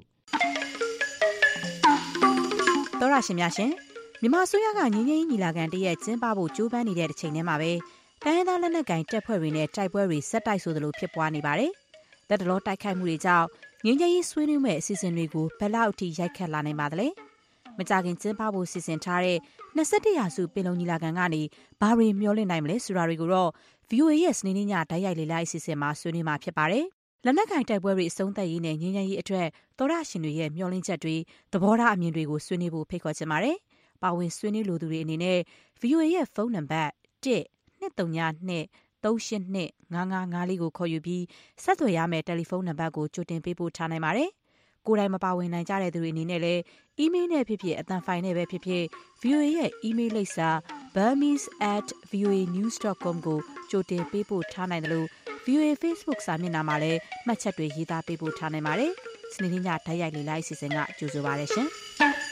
တော်ရရှင်များရှင်မြန်မာအစိုးရကငင်းငင်းညီလာခံတရက်ကျင်းပဖို့ကြိုးပမ်းနေတဲ့တစ်ချိန်တည်းမှာပဲတိုင်းရင်းသားလက်နက်ကိုင်တပ်ဖွဲ့တွေနဲ့တိုက်ပွဲတွေဆက်တိုက်ဆိုသလိုဖြစ်ပွားနေပါတယ်။လက်တလောတိုက်ခိုက်မှုတွေကြောင့်ငင်းငင်းရေးဆွေးနွေးမဲ့အစီအစဉ်တွေကိုဘယ်လောက်အထိရိုက်ခတ်လာနိုင်ပါသလဲ။မကြခင်ကျင်းပဖို့စီစဉ်ထားတဲ့၂၁ရာစုပင်လုံညီလာခံကနေဘာတွေမျှော်လင့်နိုင်မလဲဆိုတာတွေကိုတော့ ဗွီအိုအေ ရဲ့စနေနေ့ညတိုက်ရိုက်လေ့လာအစီအစဉ်မှာဆွေးနွေးမှာဖြစ်ပါတယ်။လက်နက်ကိုင်တိုက်ပွဲတွေအဆုံးသတ်ရေးနဲ့ငြိမ်းချမ်းရေးအတွက်သောရရှင်တွေရဲ့မျှော်လင့်ချက်တွေသဘောထားအမြင်တွေကိုဆွေးနွေးဖို့ဖိတ်ခေါ်ချင်ပါတယ်။ပါဝင်ဆွေးနွေးလိုသူတွေအနေနဲ့ ဗွီအိုအေ ရဲ့ဖုန်းနံပါတ်တစ်နှစ်သုံးညနှစ်သုံးရှစ်နှစ်ငါးငါးငါးလေးကိုခေါ်ယူပြီးဆက်သွယ်ရမယ့်တယ်လီဖုန်းနံပါတ်ကိုကြိုတင်ပေးပို့ထားနိုင်ပါတယ်။ကိုယ်တိုင်မပါဝင်နိုင်ကြတဲ့သူတွေအနေနဲ့လည်းအီးမေးလ်နဲ့ဖြစ်ဖြစ်အသံဖိုင်နဲ့ပဲဖြစ်ဖြစ် ဗွီအိုအေ ရဲ့အီးမေးလ်လိပ်စာ burmese at voa news dot com ကိုကြိုတင်ပေးပို့ထားနိုင်တယ်လို့ ဗွီအိုအေ Facebook စာမျက်နှာမှာလည်းမှတ်ချက်တွေရေးသားပေးပို့ထားနိုင်ပါတယ်။စနေနေ့ညဓာတ်ရိုက်လေ့လာအစီအစဉ်ကကြိုဆိုပါရရှင်။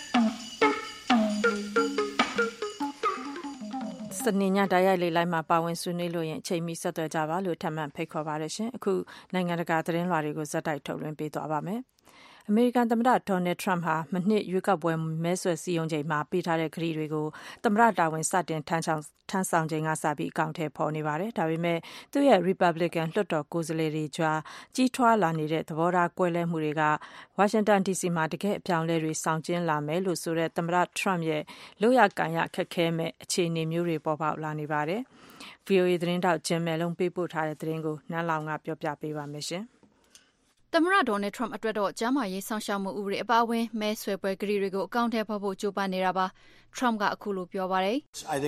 စနေညဓာတ်ရိုက်လေ့လာမှာပါဝင်ဆွေးနွေးလို့ရင်အချိန်မီဆက်သွယ်ကြပါလို့ထပ်မံဖိတ်ခေါ်ပါရရှင်။အခုနိုင်ငံတကာသတင်းလွှာတွေကိုဇက်တိုက်ထုတ်လွှင့်ပေးသွားပါမယ်။အမေရိကန်သမ္မတဒေါ်နယ်ထရမ့်ဟာမနှစ်ရွေးကောက်ပွဲမဲဆွယ်စည်းရုံးချိန်မှာပေးထားတဲ့ကတိတွေကိုသမ္မတတာဝန်စတင်ထမ်းဆောင်ထမ်းဆောင်ချိန်ကစပြီးအကောင့်ထဲပေါ်နေပါတယ်။ဒါပေမဲ့သူ့ရဲ့ Republican လွှတ်တော်ကိုယ်စားလှယ်တွေကြားကြီးထွားလာနေတဲ့သဘောထားကွဲလွဲမှုတွေကဝါရှင်တန် ဒီစီမှာတကယ့်အပြောင်းအလဲတွေဆောင်ကျဉ်လာမယ်လို့ဆိုတဲ့သမ္မတထရမ့်ရဲ့လုပ်ရကိုင်ရခက်ခဲမဲ့အခြေအနေမျိုးတွေပေါ်ပေါက်လာနေပါတယ်။ ဗွီအိုအေသတင်းတောက်ဂျင်မယ်လုံးပေးပို့ထားတဲ့သတင်းကိုနန်းလောင်ကပြောပြပေးပါမယ်ရှင်။သမ္မတဒေါ်နယ်ထရမ့်အတွက်တော့ကျန်းမာရေးဆောင်ရှောက်မှုဥပဒေအပါအဝင်မဲဆွယ်ပွဲကတိတွေကိုအကောင့်ထဲပေါ်ဖို့ကြိုးပမ်းနေတာပါထရမ့်ကအခုလိုပြောပါတယ်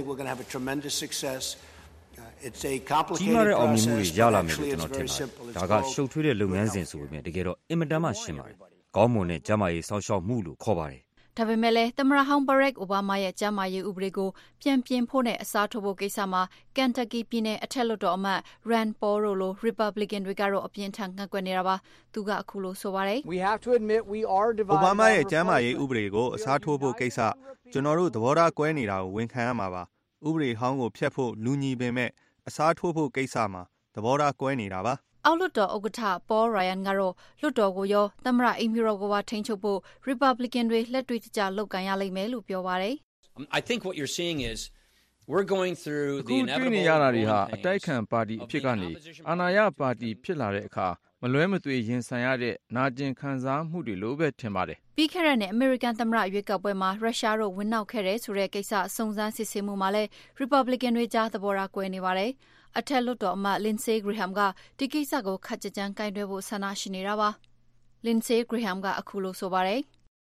ကြီးမားတဲ့အောင်မြင်မှုတွေရလာမယ်လို့ကျွန်တော်ထင်ပါတယ်ဒါကရှုပ်ထွေးတဲ့လုပ်ငန်းစဉ်ဆိုပေမဲ့တကယ်တော့အင်မတန်မှရှင်းပါတယ်ကောင်းမွန်တဲ့ကျန်းမာရေးဆောင်ရှောက်မှုလို့ခေါ်ပါတယ်ဒါပေမဲ့လည်းသမ္မတဟောင်းဘရက်အိုဘားမားရဲ့ကျန်းမာရေးဥပဒေကိုပြန်ပြင်ဖို့နဲ့အစားထိုးဖို့ကိစ္စမှာကန်တက်ကီပြည်နယ်အထက်လွှတ်တော်အမတ်ရန်ပေါ်ရိုလို Republican တွေကတော့အပြင်းထန်ငှက်ကွက်နေတာပါသူကအခုလိုဆိုပါတယ်အိုဘားမားရဲ့ကျန်းမာရေးဥပဒေကိုအစားထိုးဖို့ကိစ္စကျွန်တော်တို့သဘောထားကွဲနေတာကိုဝန်ခံရမှာပါဥပဒေဟောင်းကိုဖျက်ဖို့လူညီပေမဲ့အစားထိုးဖို့ကိစ္စမှာသဘောထားကွဲနေတာပါအောက်လွှတ်တော်ဥက္ကဋ္ဌပေါ်ရိုင်ယန်ကတော့လွှတ်တော်ကိုရောသမ္မတအိမ်ဖြူတော်ကိုပါထိန်းချုပ်ဖို့ Republican တွေလက်တွေ့ကျကျလုပ်ကိုင်ရလိမ့်မယ်လို့ပြောပါတယ် I think what you're seeing is we're going through the inevitable တွေ့နေရတာတွေဟာအတိုက်ခံပါတီအဖြစ်ကနေအာဏာရပါတီဖြစ်လာတဲ့အခါမလွဲမသွေရင်ဆိုင်ရတဲ့နာကျင်ခံစားမှုတွေလိုပဲထင်ပါတယ်ပြီးခဲ့တဲ့နှစ်အမေရိကန်သမ္မတရွေးကောက်ပွဲမှာရုရှားတို့ဝင်နှောက်ခဲ့တဲ့ဆိုတဲ့ကိစ္စစုံစမ်းစစ်ဆေးမှုမှာလည်း Republican တွေကြားသဘောထားကွဲနေပါတယ်အထက်လွှတ်တော်အမတ် Lindsey Graham ကဒီကိစ္စကိုခက်ကြကြမ်းကင်တွယ်ဖို့ဆန္ဒရှိနေတာပါ Lindsey Graham ကအခုလိုဆိုပါတယ်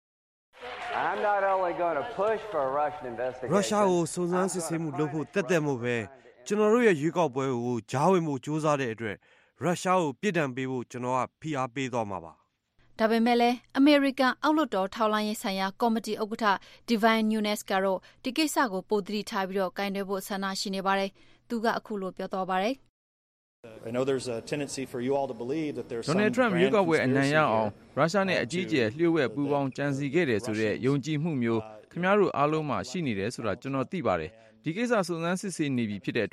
ရုရှားကိုစုံစမ်းစစ်ဆေးမှုလုပ်ဖို့တက်တက်မို့ပဲကျွန်တော်တို့ရဲ့ရွေးကောက်ပွဲကိုကြားဝင်မှုစ조사တဲ့အတွက်ရုရှားကိုပြစ်ဒဏ်ပေးဖို့ကျွန်တော်ကဖိအားပေးသွားမှာပါဒါပေမဲ့လည်းအမေရိကန်အောက်လွှတ်တော်ထောက်လှမ်းရေးဆိုင်ရာကော်မတီဥက္ကဋ္ဌ Devin Nunes ကတော့ဒီကိစ္စကိုပိုသတိထားပြီးတော့ကင်တွယ်ဖို့ဆန္ဒရှိနေပါတယ်သူကအခုလိုပြောသွားပါတယ်ဒေါ်နယ်ထရမ့်ရွေးကောက်ပွဲအနိုင်ရအောင်ရုရှားနဲ့အကြီးအကျယ်လျှို့ဝှက်ပူးပေါင်းကြံစည်ခဲ့တယ်ဆိုတဲ့ယုံကြည်မှုမျိုးခင်ဗျားတို့အားလုံးမှရှိနေတယ်ဆိုတာကျွန်တော်သိပါတယ်ဒီကိစ္စစုံစမ်းစစ်ဆေးနေပြီဖြစ်တဲ့အတွက်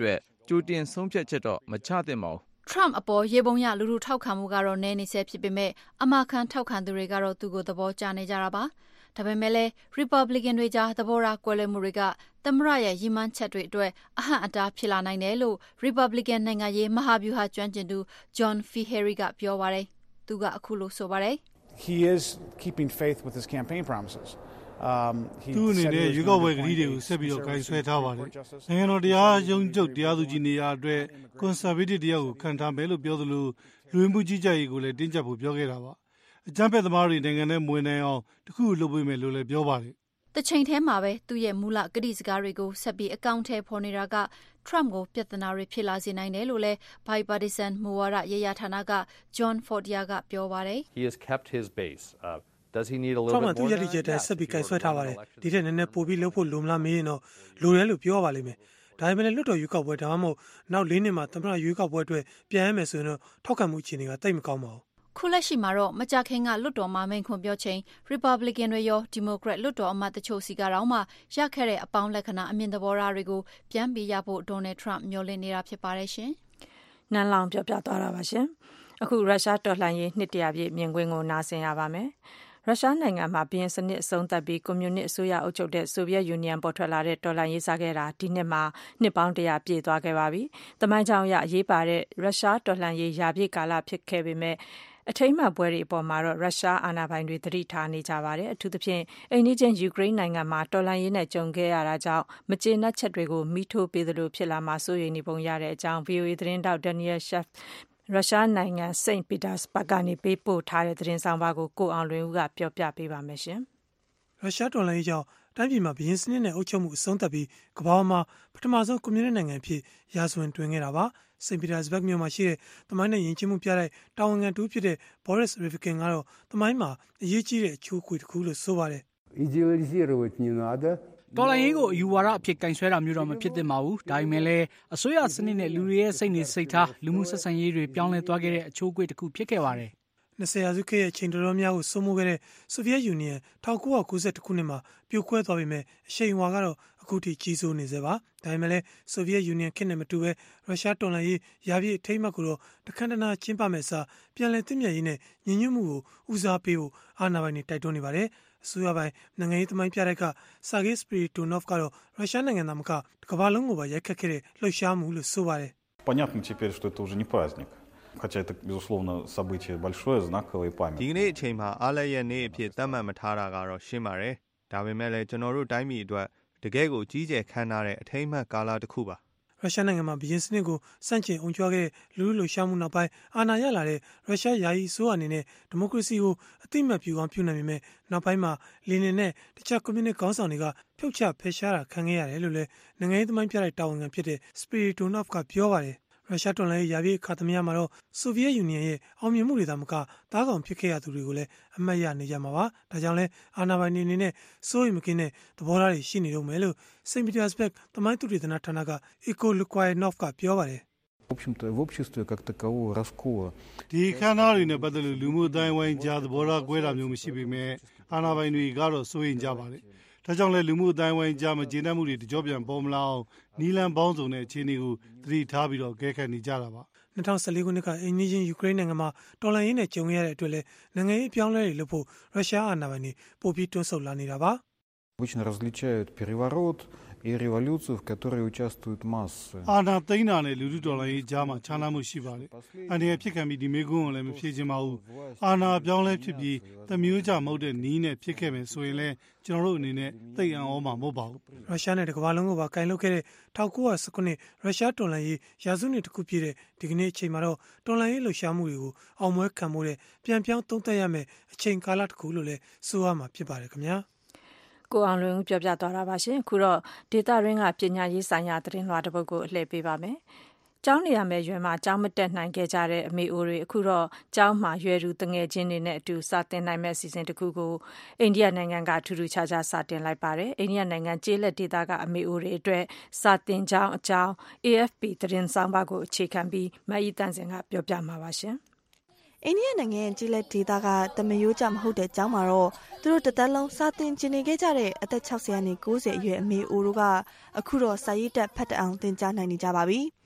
ကြိုတင်ဆုံးဖြတ်ချက်တော့မချသင့်ပါဘူးထရမ့်အပေါ်ရေပုံရလူလူထောက်ခံမှုကတော့နည်းနေဆဲဖြစ်ပေမဲ့အမခံထောက်ခံသူတွေကတော့သူကိုသဘောကျနေကြတာပါဒါပေမဲ့လည်း Republican တွေကြားသဘောထားကွဲလွဲမှုတွေကသမ္မတရဲ့ရည်မှန်းချက်တွေအတွက်အဟန့်အတားဖြစ်လာနိုင်တယ်လို့ Republican နိုင်ငံရေးမဟာဗျူဟာကျွမ်းကျင်သူ John Feehery ကပြောပါတယ်သူကအခုလိုဆိုပါတယ် He is keeping faith with his campaign promises um he သူအနေနဲ့ရွေးကောက်ပွဲကတိတွေကိုဆက်ပြီးတော့ကိုင်ဆွဲထားပါတယ်နိုင်ငံတော်တရားရုံးချုပ်တရားသူကြီးနေရာအတွက် conservative တရားကိုခံထားမယ်လို့ပြောသလိုလူဝင်မှုကြီးကြပ်ရေးကိုလည်းတင်းကျပ်ဖို့ပြောခဲ့တာပါအကြမ်းဖက်သမားတွေနိုင်ငံထဲမဝင်နိုင်အောင်တခုလုပ်ပေးမယ်လို့လည်းပြောပါတယ်တချိန်ထဲမှာပဲသူ့ရဲ့မူလကတိစကားတွေကိုဆက်ပြီးအကောင့်ထဲပေါ်နေတာက Trump ကိုပြဿနာတွေဖြစ်လာစေနိုင်တယ်လို့လည်း Bipartisan မူဝါဒရေးရာဌာနက John Fortier ကပြောပါတယ် He has kept his base uh, does he need a little bit more သူရည်ရည်တဲ့ဆက်ပြီးကိုင်ဆွဲထားပါတယ်ဒီထက်နည်းနည်းပိုပြီးလုပ်ဖို့လိုမလားမေးရင်တော့လိုတယ်လို့ပြောပါလိမ့်မယ်ဒါပေမဲ့လွတ်တော်ရွေးကောက်ပွဲဒါမှမဟုတ်နောက်၄နှစ်မှာသမ္မတရွေးကောက်ပွဲအတွက်ပြန်ရမယ်ဆိုရင်တော့ထောက်ခံမှုအခြေအနေကတိတ်မကောင်းပါဘူးခုလက်ရှိမှာတော့မကြခင်ကလွတ်တော်မှာမိန့်ခွန်းပြောချိန် Republican တွေရော Democrat လွတ်တော်အမတ်တချို့စီကတော့မှရခဲ့တဲ့အပေါင်းလက္ခဏာအမြင်သဘောထားတွေကိုပြန်ပြီးရဖို့ Donald Trump မျှော်လင့်နေတာဖြစ်ပါတယ်ရှင်။နန်းလောင်ပြောပြသွားတာပါရှင်။အခုရုရှားတော်လှန်ရေးနှစ်တရာပြည့်မြင်ကွင်းကိုနားဆင်ရပါမယ်။ရုရှားနိုင်ငံမှာဘီယင်စနစ်အဆုံးသတ်ပြီးကွန်မြူနစ်အစိုးရအုပ်ချုပ်တဲ့ဆိုဗီယက်ယူနီယံပေါ်ထွက်လာတဲ့တော်လှန်ရေးစားခဲ့တာဒီနှစ်မှာနှစ်ပေါင်းတရာပြည့်သွားခဲ့ပါပြီ။တမိုင်းကြောင်ရအရေးပါတဲ့ရုရှားတော်လှန်ရေးရာပြည့်ကာလဖြစ်ခဲ့ပေမဲ့အထိမ်းအမှတ်ပွဲတွေအပေါ်မှာတော့ရုရှားအာဏာပိုင်တွေသတိထားနေကြပါတယ်အထူးသဖြင့်အိမ်နီးချင်းယူကရိန်းနိုင်ငံမှာတော်လှန်ရေးနဲ့ကြုံခဲ့ရတာကြောင့်မကျေနပ်ချက်တွေကိုမိထိုးပေးသလိုဖြစ်လာမှာစိုးရိမ်နေပုံရတဲ့အကြောင်း ဗွီအိုအေ သတင်းတောက် Daniel Scheff ရုရှားနိုင်ငံစိန့်ပီတာစဘတ်ကနေပေးပို့ထားတဲ့သတင်းဆောင်ပါကိုကိုအောင်လွင်ဦးကပြောပြပေးပါမယ်ရှင်ရုရှားတော်လှန်ရေးကြောင့်တိုင်းပြည်မှာဘီယင်စနစ်နဲ့အုပ်ချုပ်မှုအဆုံးသတ်ပြီးကမ္ဘာမှာပထမဆုံးကွန်မြူနစ်နိုင်ငံဖြစ်ရာဇဝင်တွင်ခဲ့တာပါစိန့်ပီတာစဘတ်မြို့မှာရှိတဲ့သမိုင်းနဲ့ယဉ်ကျေးမှုပြတဲ့တာဝန်ခံတူဖြစ်တဲ့ Boris Rivkin ကတော့သမိုင်းမှာအရေးကြီးတဲ့အချိုးအကွေတစ်ခုလို့ဆိုပါတယ် Idealizировать не надоတော်လှန်ရေးကိုအယူဝါဒအဖြစ်ကင်ဆွဲတာမျိုးတော့မဖြစ်သင့်ပါဘူးဒါပေမဲ့လည်းအစိုးရစနစ်နဲ့လူတွေရဲ့စိတ်နေစိတ်ထားလူမှုဆက်ဆံရေးတွေပြောင်းလဲသွားခဲ့တဲ့အချိုးအကွေတစ်ခုဖြစ်ခဲ့ပါတယ်နှစ်ဆယ်ရာစုခေတ်ရဲ့အချိန်တော်တော်များကိုစိုးမိုးခဲ့တဲ့ဆိုဗီယက်ယူနီယံ၁၉၉၁ခုနှစ်မှာပြိုကွဲသွားပေမဲ့အရှိန်အဝါကတော့အခုထိကြီးစိုးနေသေးပါဒါပေမဲ့လည်းဆိုဗီယက်ယူနီယံခေတ်နဲ့မတူဘဲရုရှားတော်လှန်ရေးရာပြည့်အထိမ်းအမှတ်ကိုတော့တခဏတနာကျင်းပမဲ့အစားပြန်လည်သင့်မြတ်ရေးနဲ့ညီညွတ်မှုကိုဦးစားပေးဖို့အာဏာပိုင်တွေတိုက်တွန်းနေပါတယ်အစိုးရပိုင်းနိုင်ငံရေးသမိုင်းပြတဲ့ကဆာဂေးစပီရီတိုနော့ဖ်ကတော့ရုရှားနိုင်ငံသားမကတကမ္ဘာလုံးကိုပါရိုက်ခတ်ခဲ့တဲ့လှုပ်ရှားမှုလို့ဆိုပါတယ် Понятно теперь, что это уже не праздник. Хотя это, безусловно, событие большое, знаковое и памятное. ဒီကနေ့အချိန်မှာအားလည်းရဲ့နေ့အဖြစ်သတ်မှတ်မထားတာကတော့ရှင်းပါတယ်။ဒါပေမဲ့လည်းကျွန်တော်တို့တိုင်းပြည်အတွက်တကယ်ကိုကြီးကျယ်ခမ်းနားတဲ့အထိမ်းအမှတ်ကာလတစ်ခုပါရုရှားနိုင်ငံမှာဘီယင်စနစ်ကိုစန့်ကျင်အောင်ကျွားခဲ့တဲ့လူလူလှရှားမှုနောက်ပိုင်းအာဏာရလာတဲ့ရုရှားယာယီအစိုးရအနေနဲ့ဒီမိုကရေစီကိုအသိအမှတ်ပြုအောင်ပြုနိုင်ပေမဲ့နောက်ပိုင်းမှာလီနင်နဲ့တခြားကွန်မြူနစ်ခေါင်းဆောင်တွေကဖြုတ်ချဖယ်ရှားတာခံခဲ့ရတယ်လို့လည်းနိုင်ငံရေးသမိုင်းပြတဲ့တာဝန်ခံဖြစ်တဲ့စပီရီတိုနော့ဖ်ကပြောပါတယ်ရုရှားတော်လှန်ရေးရာပြည့်အခါသမယမှာတော့ဆိုဗီယက်ယူနီယံရဲ့အောင်မြင်မှုတွေသာမကသားကောင်ဖြစ်ခဲ့ရသူတွေကိုလည်းအမှတ်ရနေကြမှာပါဒါကြောင့်လဲအာဏာပိုင်တွေအနေနဲ့စိုးရိမ်မကင်းတဲ့သဘောထားတွေရှိနေတော့မယ်လို့စိန့်ပီတာစဘတ်သမိုင်းသုတေသနဌာနက Igor Lukianov ကပြောပါတယ် В общем-то, в обществе как такового раскола ဒီခန္ဓာတွေနဲ့ပတ်သက်လို့လူမှုအတိုင်းဝိုင်းကြားသဘောထားကွဲတာမျိုးမရှိပေမဲ့အာဏာပိုင်တွေကတော့စိုးရိမ်ကြပါတယ်ဒါကြောင့်လဲလူမှုအတိုင်းဝိုင်းကြားမှာကျေနပ်မှုတွေတကြောပြန်ပေါ်မလာအောင်နီလန်ပေါင်းစုံတဲ့အခြေအနေကိုသတိထားပြီးတော့ကဲခတ်နေကြတာပါ၂၀၁၄ခုနှစ်ကအိမ်နီးချင်းယူကရိန်းနိုင်ငံမှာတော်လှန်ရေးနဲ့ကြုံရတဲ့အတွက်လဲနိုင်ငံရေးအပြောင်းအလဲတွေလုပ်ဖို့ရုရှားအာဏာပိုင်တွေပိုပြီးတွန်းဆုတ်လာနေတာပါ Обычно различают переворот и революцию, в которой участвуют массы. အာဏာသိမ်းတာနဲ့လူထုတော်လှန်ရေးကြားမှာခြားနားမှုရှိပါတယ်။အနေနဲ့ဖြစ်ခံပြီးဒီမေကွန်းကိုလည်းမဖြေချင်ပါဘူး။အာဏာပြောင်းလဲဖြစ်ပြီးသမျိုးကြမဟုတ်တဲ့နီးနဲ့ဖြစ်ခဲ့မယ်ဆိုရင်လည်းကျွန်တော်တို့အနေနဲ့သိအံ့ဩမှာမဟုတ်ပါဘူး။ရုရှားနဲ့တကမ္ဘာလုံးကိုပါကင်လုပ်ခဲ့တဲ့၁၉၁၉ခုနှစ်ရုရှားတော်လှန်ရေးရာစုနှစ်တစ်ခုပြည့်တဲ့ဒီကနေ့အချိန်မှာတော့တော်လှန်ရေးလှုပ်ရှားမှုတွေကိုအောင်ပွဲခံမှုတဲ့ပြန်ပြောင်းသုံးသပ်ရမယ်အချိန်ကာလတစ်ခုလို့လည်းဆိုရမှာဖြစ်ပါတယ်ခင်ဗျာ။ကိုအောင်လွင်ဦးပြောပြသွားတာပါရှင်အခုတော့ဒေတာရင်းကပညာရေးဆိုင်ရာသတင်းလွှာတစ်ပုဒ်ကိုအလှည့်ပေးပါမယ်ကျောင်းနေရမယ်ရွယ်မှာကျောင်းမတက်နိုင်ခဲ့ကြတဲ့အမေအိုတွေအခုတော့ကျောင်းမှာရွယ်သူတငယ်ချင်းတွေနဲ့အတူစာသင်နိုင်မဲ့အစီအစဉ်တစ်ခုကိုအိန္ဒိယနိုင်ငံကထူးထူးခြားခြားစတင်လိုက်ပါတယ်အိန္ဒိယနိုင်ငံကျေးလက်ဒေသကအမေအိုတွေအတွက်စာသင်ကျောင်းအကြောင်း A F P သတင်းဆောင်ပါကိုအခြေခံပြီးမအီတန်စင်ကပြောပြမှာပါရှင်အိန္ဒိယနိုင်ငံရဲ့ကျေးလက်ဒေသကတမယိုးကြမဟုတ်တဲ့ကျောင်းမှာတော့သူတို့တသက်လုံးစာသင်ကျင်နေခဲ့ကြတဲ့အသက်၆၀ကနေ၉၀အရွယ်အမေအိုတို့ကအခုတော့စာရေးတက်ဖတ်တအောင်သင်ကြားနိုင်နေကြပါပြီ။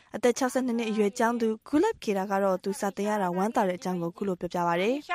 အသက်၆၂နှစ်အရွယ်ကျောင်းသူဂူလက်ခေတာကတော့သူစာတင်ရတာဝမ်းသာတဲ့အကြောင်းကိုခုလိုပြောပြပါတယ်။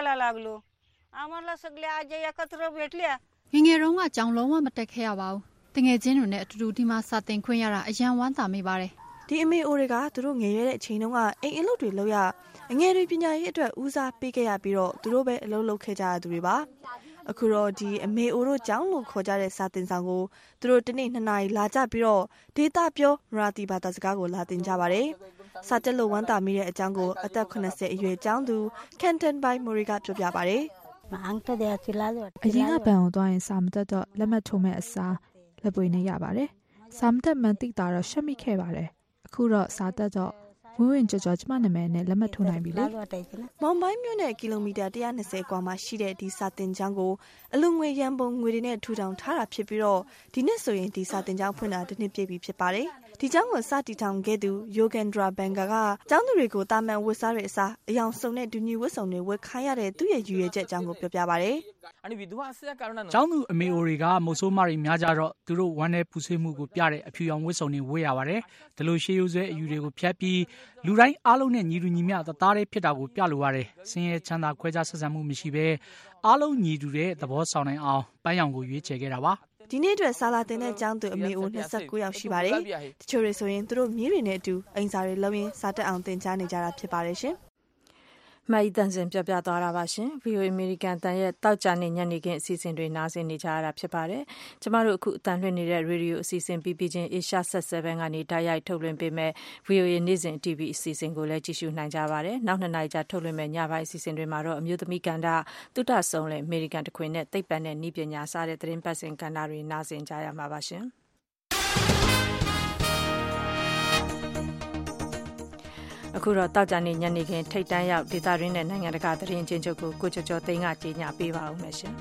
ငငယ်တုန်းကကြောင်းလုံးဝမတက်ခဲ့ရပါဘူး။တငယ်ချင်းတွေနဲ့အတူတူဒီမှာစာတင်ခွင့်ရတာအယံဝမ်းသာမိပါတယ်။ဒီအမေအိုတွေကသူတို့ငယ်ရတဲ့အချိန်တုန်းကအိမ်အလုပ်တွေလုပ်ရအငယ်တွေပညာရေးအတွက်ဦးစားပေးခဲ့ရပြီးတော့သူတို့ပဲအလုပ်လုပ်ခဲ့ကြရသူတွေပါ။အခုတော့ဒီအမေအိုတို့ကျောင်းလို့ခေါ်ကြတဲ့စာတင်ဆောင်ကိုသူတို့တနေ့နှစ်နာရီလာကြပြီးတော့ဒေတာပြောမရာတီဘာသာစကားကိုလာတင်ကြပါတယ်။စာတက်လို့ဝမ်းသာမိတဲ့အကြောင်းကိုအသက်၇၀အရွယ်ကျောင်းသူကန်တန်ဘိုင်မိုရီကပြောပြပါတယ်။အရင်ကဘဏ်ကိုသွားရင်စာမတက်တော့လက်မှတ်ထိုးမဲ့အစားလက်ပွေနဲ့ရပါတယ်။စာမတက်မှန်သိတာတော့ရှက်မိခဲ့ပါတယ်။အခုတော့စာတက်တော့ဝင်းဝင်ကြော်ကြော်ကျမနာမည်နဲ့လက်မှတ်ထိုးနိုင်ပြီလေ။မောင်ပိုင်းမြို့နယ်ကီလိုမီတာ၁၂၀ကွာမှာရှိတဲ့ဒီစာတင်ကျောင်းကိုအလူငွေရန်ပုံငွေတွေနဲ့ထူထောင်ထားတာဖြစ်ပြီးတော့ဒီနှစ်ဆိုရင်ဒီစာတင်ကျောင်းဖွင့်တာတစ်နှစ်ပြည့်ပြီဖြစ်ပါတယ်။ဒီကျောင်းကိုစတည်ထောင်ခဲ့သူယိုဂန်ဒရာဘန်ကာကကျောင်းသူတွေကိုတာမန်ဝတ်စားတွေအစားအယောင်စုံနဲ့ဒူညီဝတ်စုံတွေဝတ်ခိုင်းရတဲ့သူ့ရဲ့ရည်ရွယ်ချက်အကြောင်းကိုပြောပြပါတယ်။ကျောင်းသူအမေအိုတွေကမုတ်ဆိုးမတွေများကြတော့သူတို့ဝမ်းနဲ့ပူဆွေးမှုကိုပြတဲ့အဖြူရောင်ဝတ်စုံတွေဝတ်ရပါတယ်။ဒီလိုရှေးရိုးဆွဲအယူတွေကိုဖျက်ပြီးလူတိုင်းအားလုံးနဲ့ညီတူညီမျှသသားလေးဖြစ်တာကိုပြလိုရတယ်။ဆင်းရဲချမ်းသာခွဲခြားဆက်ဆံမှုမရှိဘဲအားလုံးညီတူတဲ့သဘောဆောင်နိုင်အောင်ပန်းရောင်ကိုရွေးချယ်ခဲ့တာပါ။ဒီနေ့အတွက်ဆာလာတင်တဲ့ကျောင်းသူအမေအို၂၉ယောက်ရှိပါတယ်။တချို့တွေဆိုရင်သူတို့မြေးတွေနဲ့အတူအိမ်စာတွေလုပ်ရင်းစာတက်အောင်သင်ကြားနေကြတာဖြစ်ပါတယ်ရှင်။မအီတန်စင်ပြပြသွားတာပါရှင် ဗီအိုအေ American တန်ရဲ့တောက်ကြနေညနေခင်းအစီအစဉ်တွေနားဆင်နေကြရတာဖြစ်ပါတယ်ကျမတို့အခုအတန်လွှင့်နေတဲ့ radio အစီအစဉ်ပြီးပြီးချင်း Asia ဆက် 7 ကနေတိုက်ရိုက်ထုတ်လွှင့်ပေးမဲ့ ဗီအိုအေ နေ့စဉ် တီဗီ အစီအစဉ်ကိုလည်းကြည့်ရှုနိုင်ကြပါတယ်နောက်နှစ်နာရီကြာထုတ်လွှင့်မဲ့ညပိုင်းအစီအစဉ်တွေမှာတော့အမျိုးသမီးကဏ္ဍတုတဆုံးလဲ American တခွင်နဲ့သိပ္ပံနဲ့နည်းပညာစတဲ့သတင်းပတ်စဉ်ကဏ္ဍတွေနားဆင်ကြရမှာပါရှင်အခုတော့တောက်ကြနေညနေခင်းထိတ်တန်းရောက်ဒေသရင်းနဲ့နိုင်ငံတကာသတင်းချင်းချုပ်ကိုကိုကျော်ကျော်သိန်းကကြီးညာပေးပါဦးမယ်ရှင်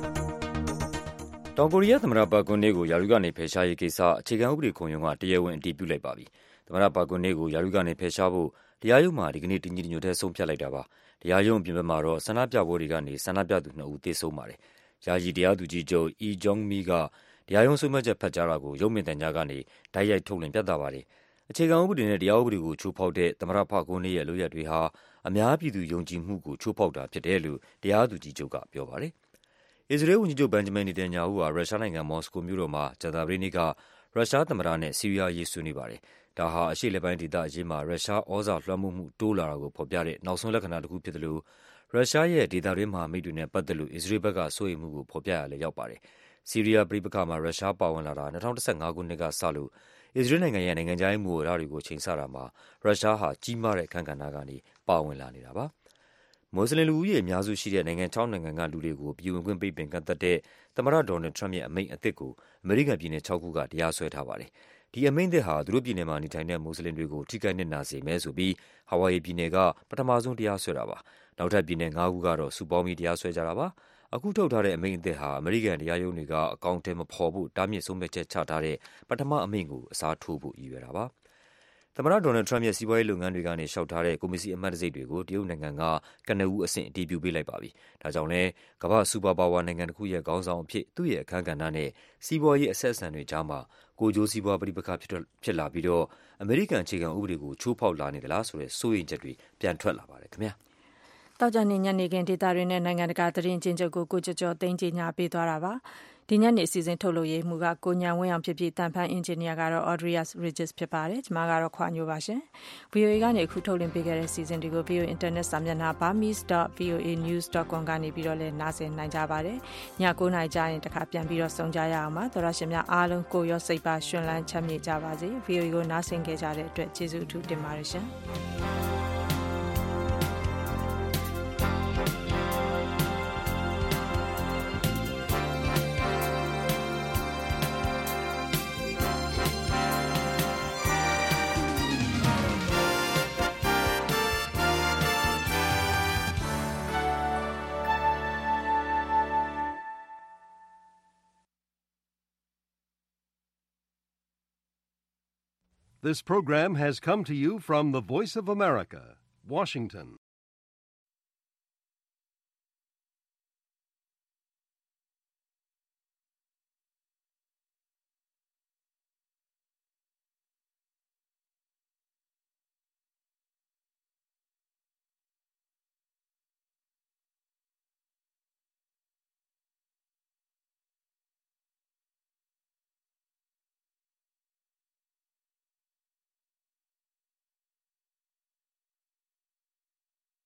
တောင်ကိုရီးယားသမ္မတပါကွန်နေကိုယာရုကနေဖယ်ရှားရေးကိစ္စအခြေခံဥပဒေခုံရုံးကတရားဝင်အတည်ပြုလိုက်ပါပြီသမ္မတပါကွန်နေကိုယာရုကနေဖယ်ရှားဖို့တရားရုံးမှာဒီကနေ့တင်ကြီးညွတ်တဲ့ဆုံးဖြတ်လိုက်တာပါတရားရုံးပြင်ပမှာတော့ဆန္ဒပြပွဲတွေကနေဆန္ဒပြသူနှစ်ဦးသေဆုံးပါတယ်ယာယီတရားသူကြီးချုပ်အီဂျုံမီကတရားရုံးဆုံးဖြတ်ချက်ဖတ်ကြားတာကိုရုပ်မြင်သံကြားကနေတိုက်ရိုက်ထုတ်လွှင့်ပြသပါတယ်အခြေခံဥပဒေနဲ့တရားဥပဒေကိုချိုးဖောက်တဲ့သမ္မတဖကွန်နေရဲ့လုပ်ရပ်တွေဟာအများပြည်သူယုံကြည်မှုကိုချိုးဖောက်တာဖြစ်တယ်လို့တရားသူကြီးချုပ်ကပြောပါတယ်။အစ္စရေးဝန်ကြီးချုပ်ဘန်ဂျမင်နေတန်ညာဟုဟာရုရှားနိုင်ငံမော်စကိုမြို့တော်မှာကြာသပတေးနေ့ကရုရှားသမ္မတနဲ့ဆီးရီးယားရေးဆွေးနွေးပါတယ်။ဒါဟာအရှေ့လက်ပိုင်းဒေသအရေးမှာရုရှားဩဇာလွှမ်းမိုးမှုတိုးလာတာကိုဖော်ပြတဲ့နောက်ဆုံးလက္ခဏာတစ်ခုဖြစ်တယ်လို့ရုရှားရဲ့ဒေသတွင်းမဟာမိတ်တွေနဲ့ပတ်သက်လို့အစ္စရေးဘက်ကစိုးရိမ်မှုကိုဖော်ပြရလဲရောက်ပါတယ်။ဆီးရီးယားပြည်ပခါမှာရုရှားပါဝင်လာတာ၂၀၁၅ခုနှစ်ကစလို့အစ္စရေးနိုင်ငံရဲ့နိုင်ငံခြားရေးမူဝါဒတွေကိုချိန်ဆတာမှာရုရှားဟာကြီးမားတဲ့အခန်းကဏ္ဍကနေပါဝင်လာနေတာပါ။မွတ်စလင်လူဦးရေအများစုရှိတဲ့နိုင်ငံ၆နိုင်ငံကလူတွေကိုပြည်ဝင်ခွင့်ပိတ်ပင်ကန့်သတ်တဲ့သမ္မတဒေါ်နယ်ထရမ့်ရဲ့အမိန့်အသစ်ကိုအမေရိကန်ပြည်နယ်၆ခုကတရားစွဲထားပါတယ်။ဒီအမိန့်သစ်ဟာသူတို့ပြည်နယ်မှာနေထိုင်တဲ့မွတ်စလင်တွေကိုထိခိုက်နစ်နာစေမယ်ဆိုပြီးဟာဝိုင်ယီပြည်နယ်ကပထမဆုံးတရားစွဲတာပါ။နောက်ထပ်ပြည်နယ်၅ခုကတော့စုပေါင်းပြီးတရားစွဲကြတာပါ။အခုထုတ်ထားတဲ့အမိန့်အသစ်ဟာအမေရိကန်တရားရုံးတွေကအကောင့်ထဲမဖော်ဖို့တားမြစ်ဆုံးဖြတ်ချက်ချထားတဲ့ပထမအမိန့်ကိုအစားထိုးဖို့ရည်ရွယ်တာပါ။သမ္မတဒေါ်နယ်ထရမ့်ရဲ့စီးပွားရေးလုပ်ငန်းတွေကနေလျှောက်ထားတဲ့ကွန်မစီအမတ်တစိတ်တွေကိုတရုတ်နိုင်ငံကကနဦးအဆင့်အတည်ပြုပေးလိုက်ပါပြီ။ဒါကြောင့်လဲကမ္ဘာစူပါပါဝါနိုင်ငံတစ်ခုရဲ့ခေါင်းဆောင်အဖြစ်သူ့ရဲ့အခန်းကဏ္ဍနဲ့စီးပွားရေးအဆက်အဆံတွေကြားမှာကိုကျိုးစီးပွားပဋိပက္ခဖြစ်ဖြစ်လာပြီးတော့အမေရိကန်အခြေခံဥပဒေကိုချိုးဖောက်လာနေသလားဆိုတဲ့စိုးရိမ်ချက်တွေပြန်ထွက်လာပါတယ်ခင်ဗျာ။တောက်ကြနေညနေခင်းဒေသရင်းနဲ့နိုင်ငံတကာသတင်းချင်းချုပ်ကိုကိုကျော်ကျော်သိန်းကြီးညာပေးသွားတာပါဒီညနေအစီအစဉ်ထုတ်လို့ရေးမှုကကိုညာဝင်းအောင်ဖြစ်ဖြစ်တန်ဖန်အင်ဂျင်နီယာကတော့ Audrius Regis ဖြစ်ပါတယ်ကျွန်မကတော့ခွာညိုပါရှင် ဗီအိုအေ ကနေအခုထုတ်လွှင့်ပေးခဲ့တဲ့စီစဉ်တွေကို ဗီအိုအေ internet စာမျက်နှာ burmese dot v o a news dot com ကနေပြီးတော့လည်းနားဆင်နိုင်ကြပါတယ်ည၉နာရီကြာရင်တခါပြန်ပြီးတော့ဆုံကြရအောင်ပါသောရရှင်များအားလုံးကိုရောစိတ်ပါရှင်လန်းချမ်းမြေ့ကြပါစေ ဗီအိုအေ ကိုနားဆင်ခဲ့ကြတဲ့အတွက်ကျေးဇူးအထူးတင်ပါတယ်ရှင် This program has come to you from the Voice of America, Washington.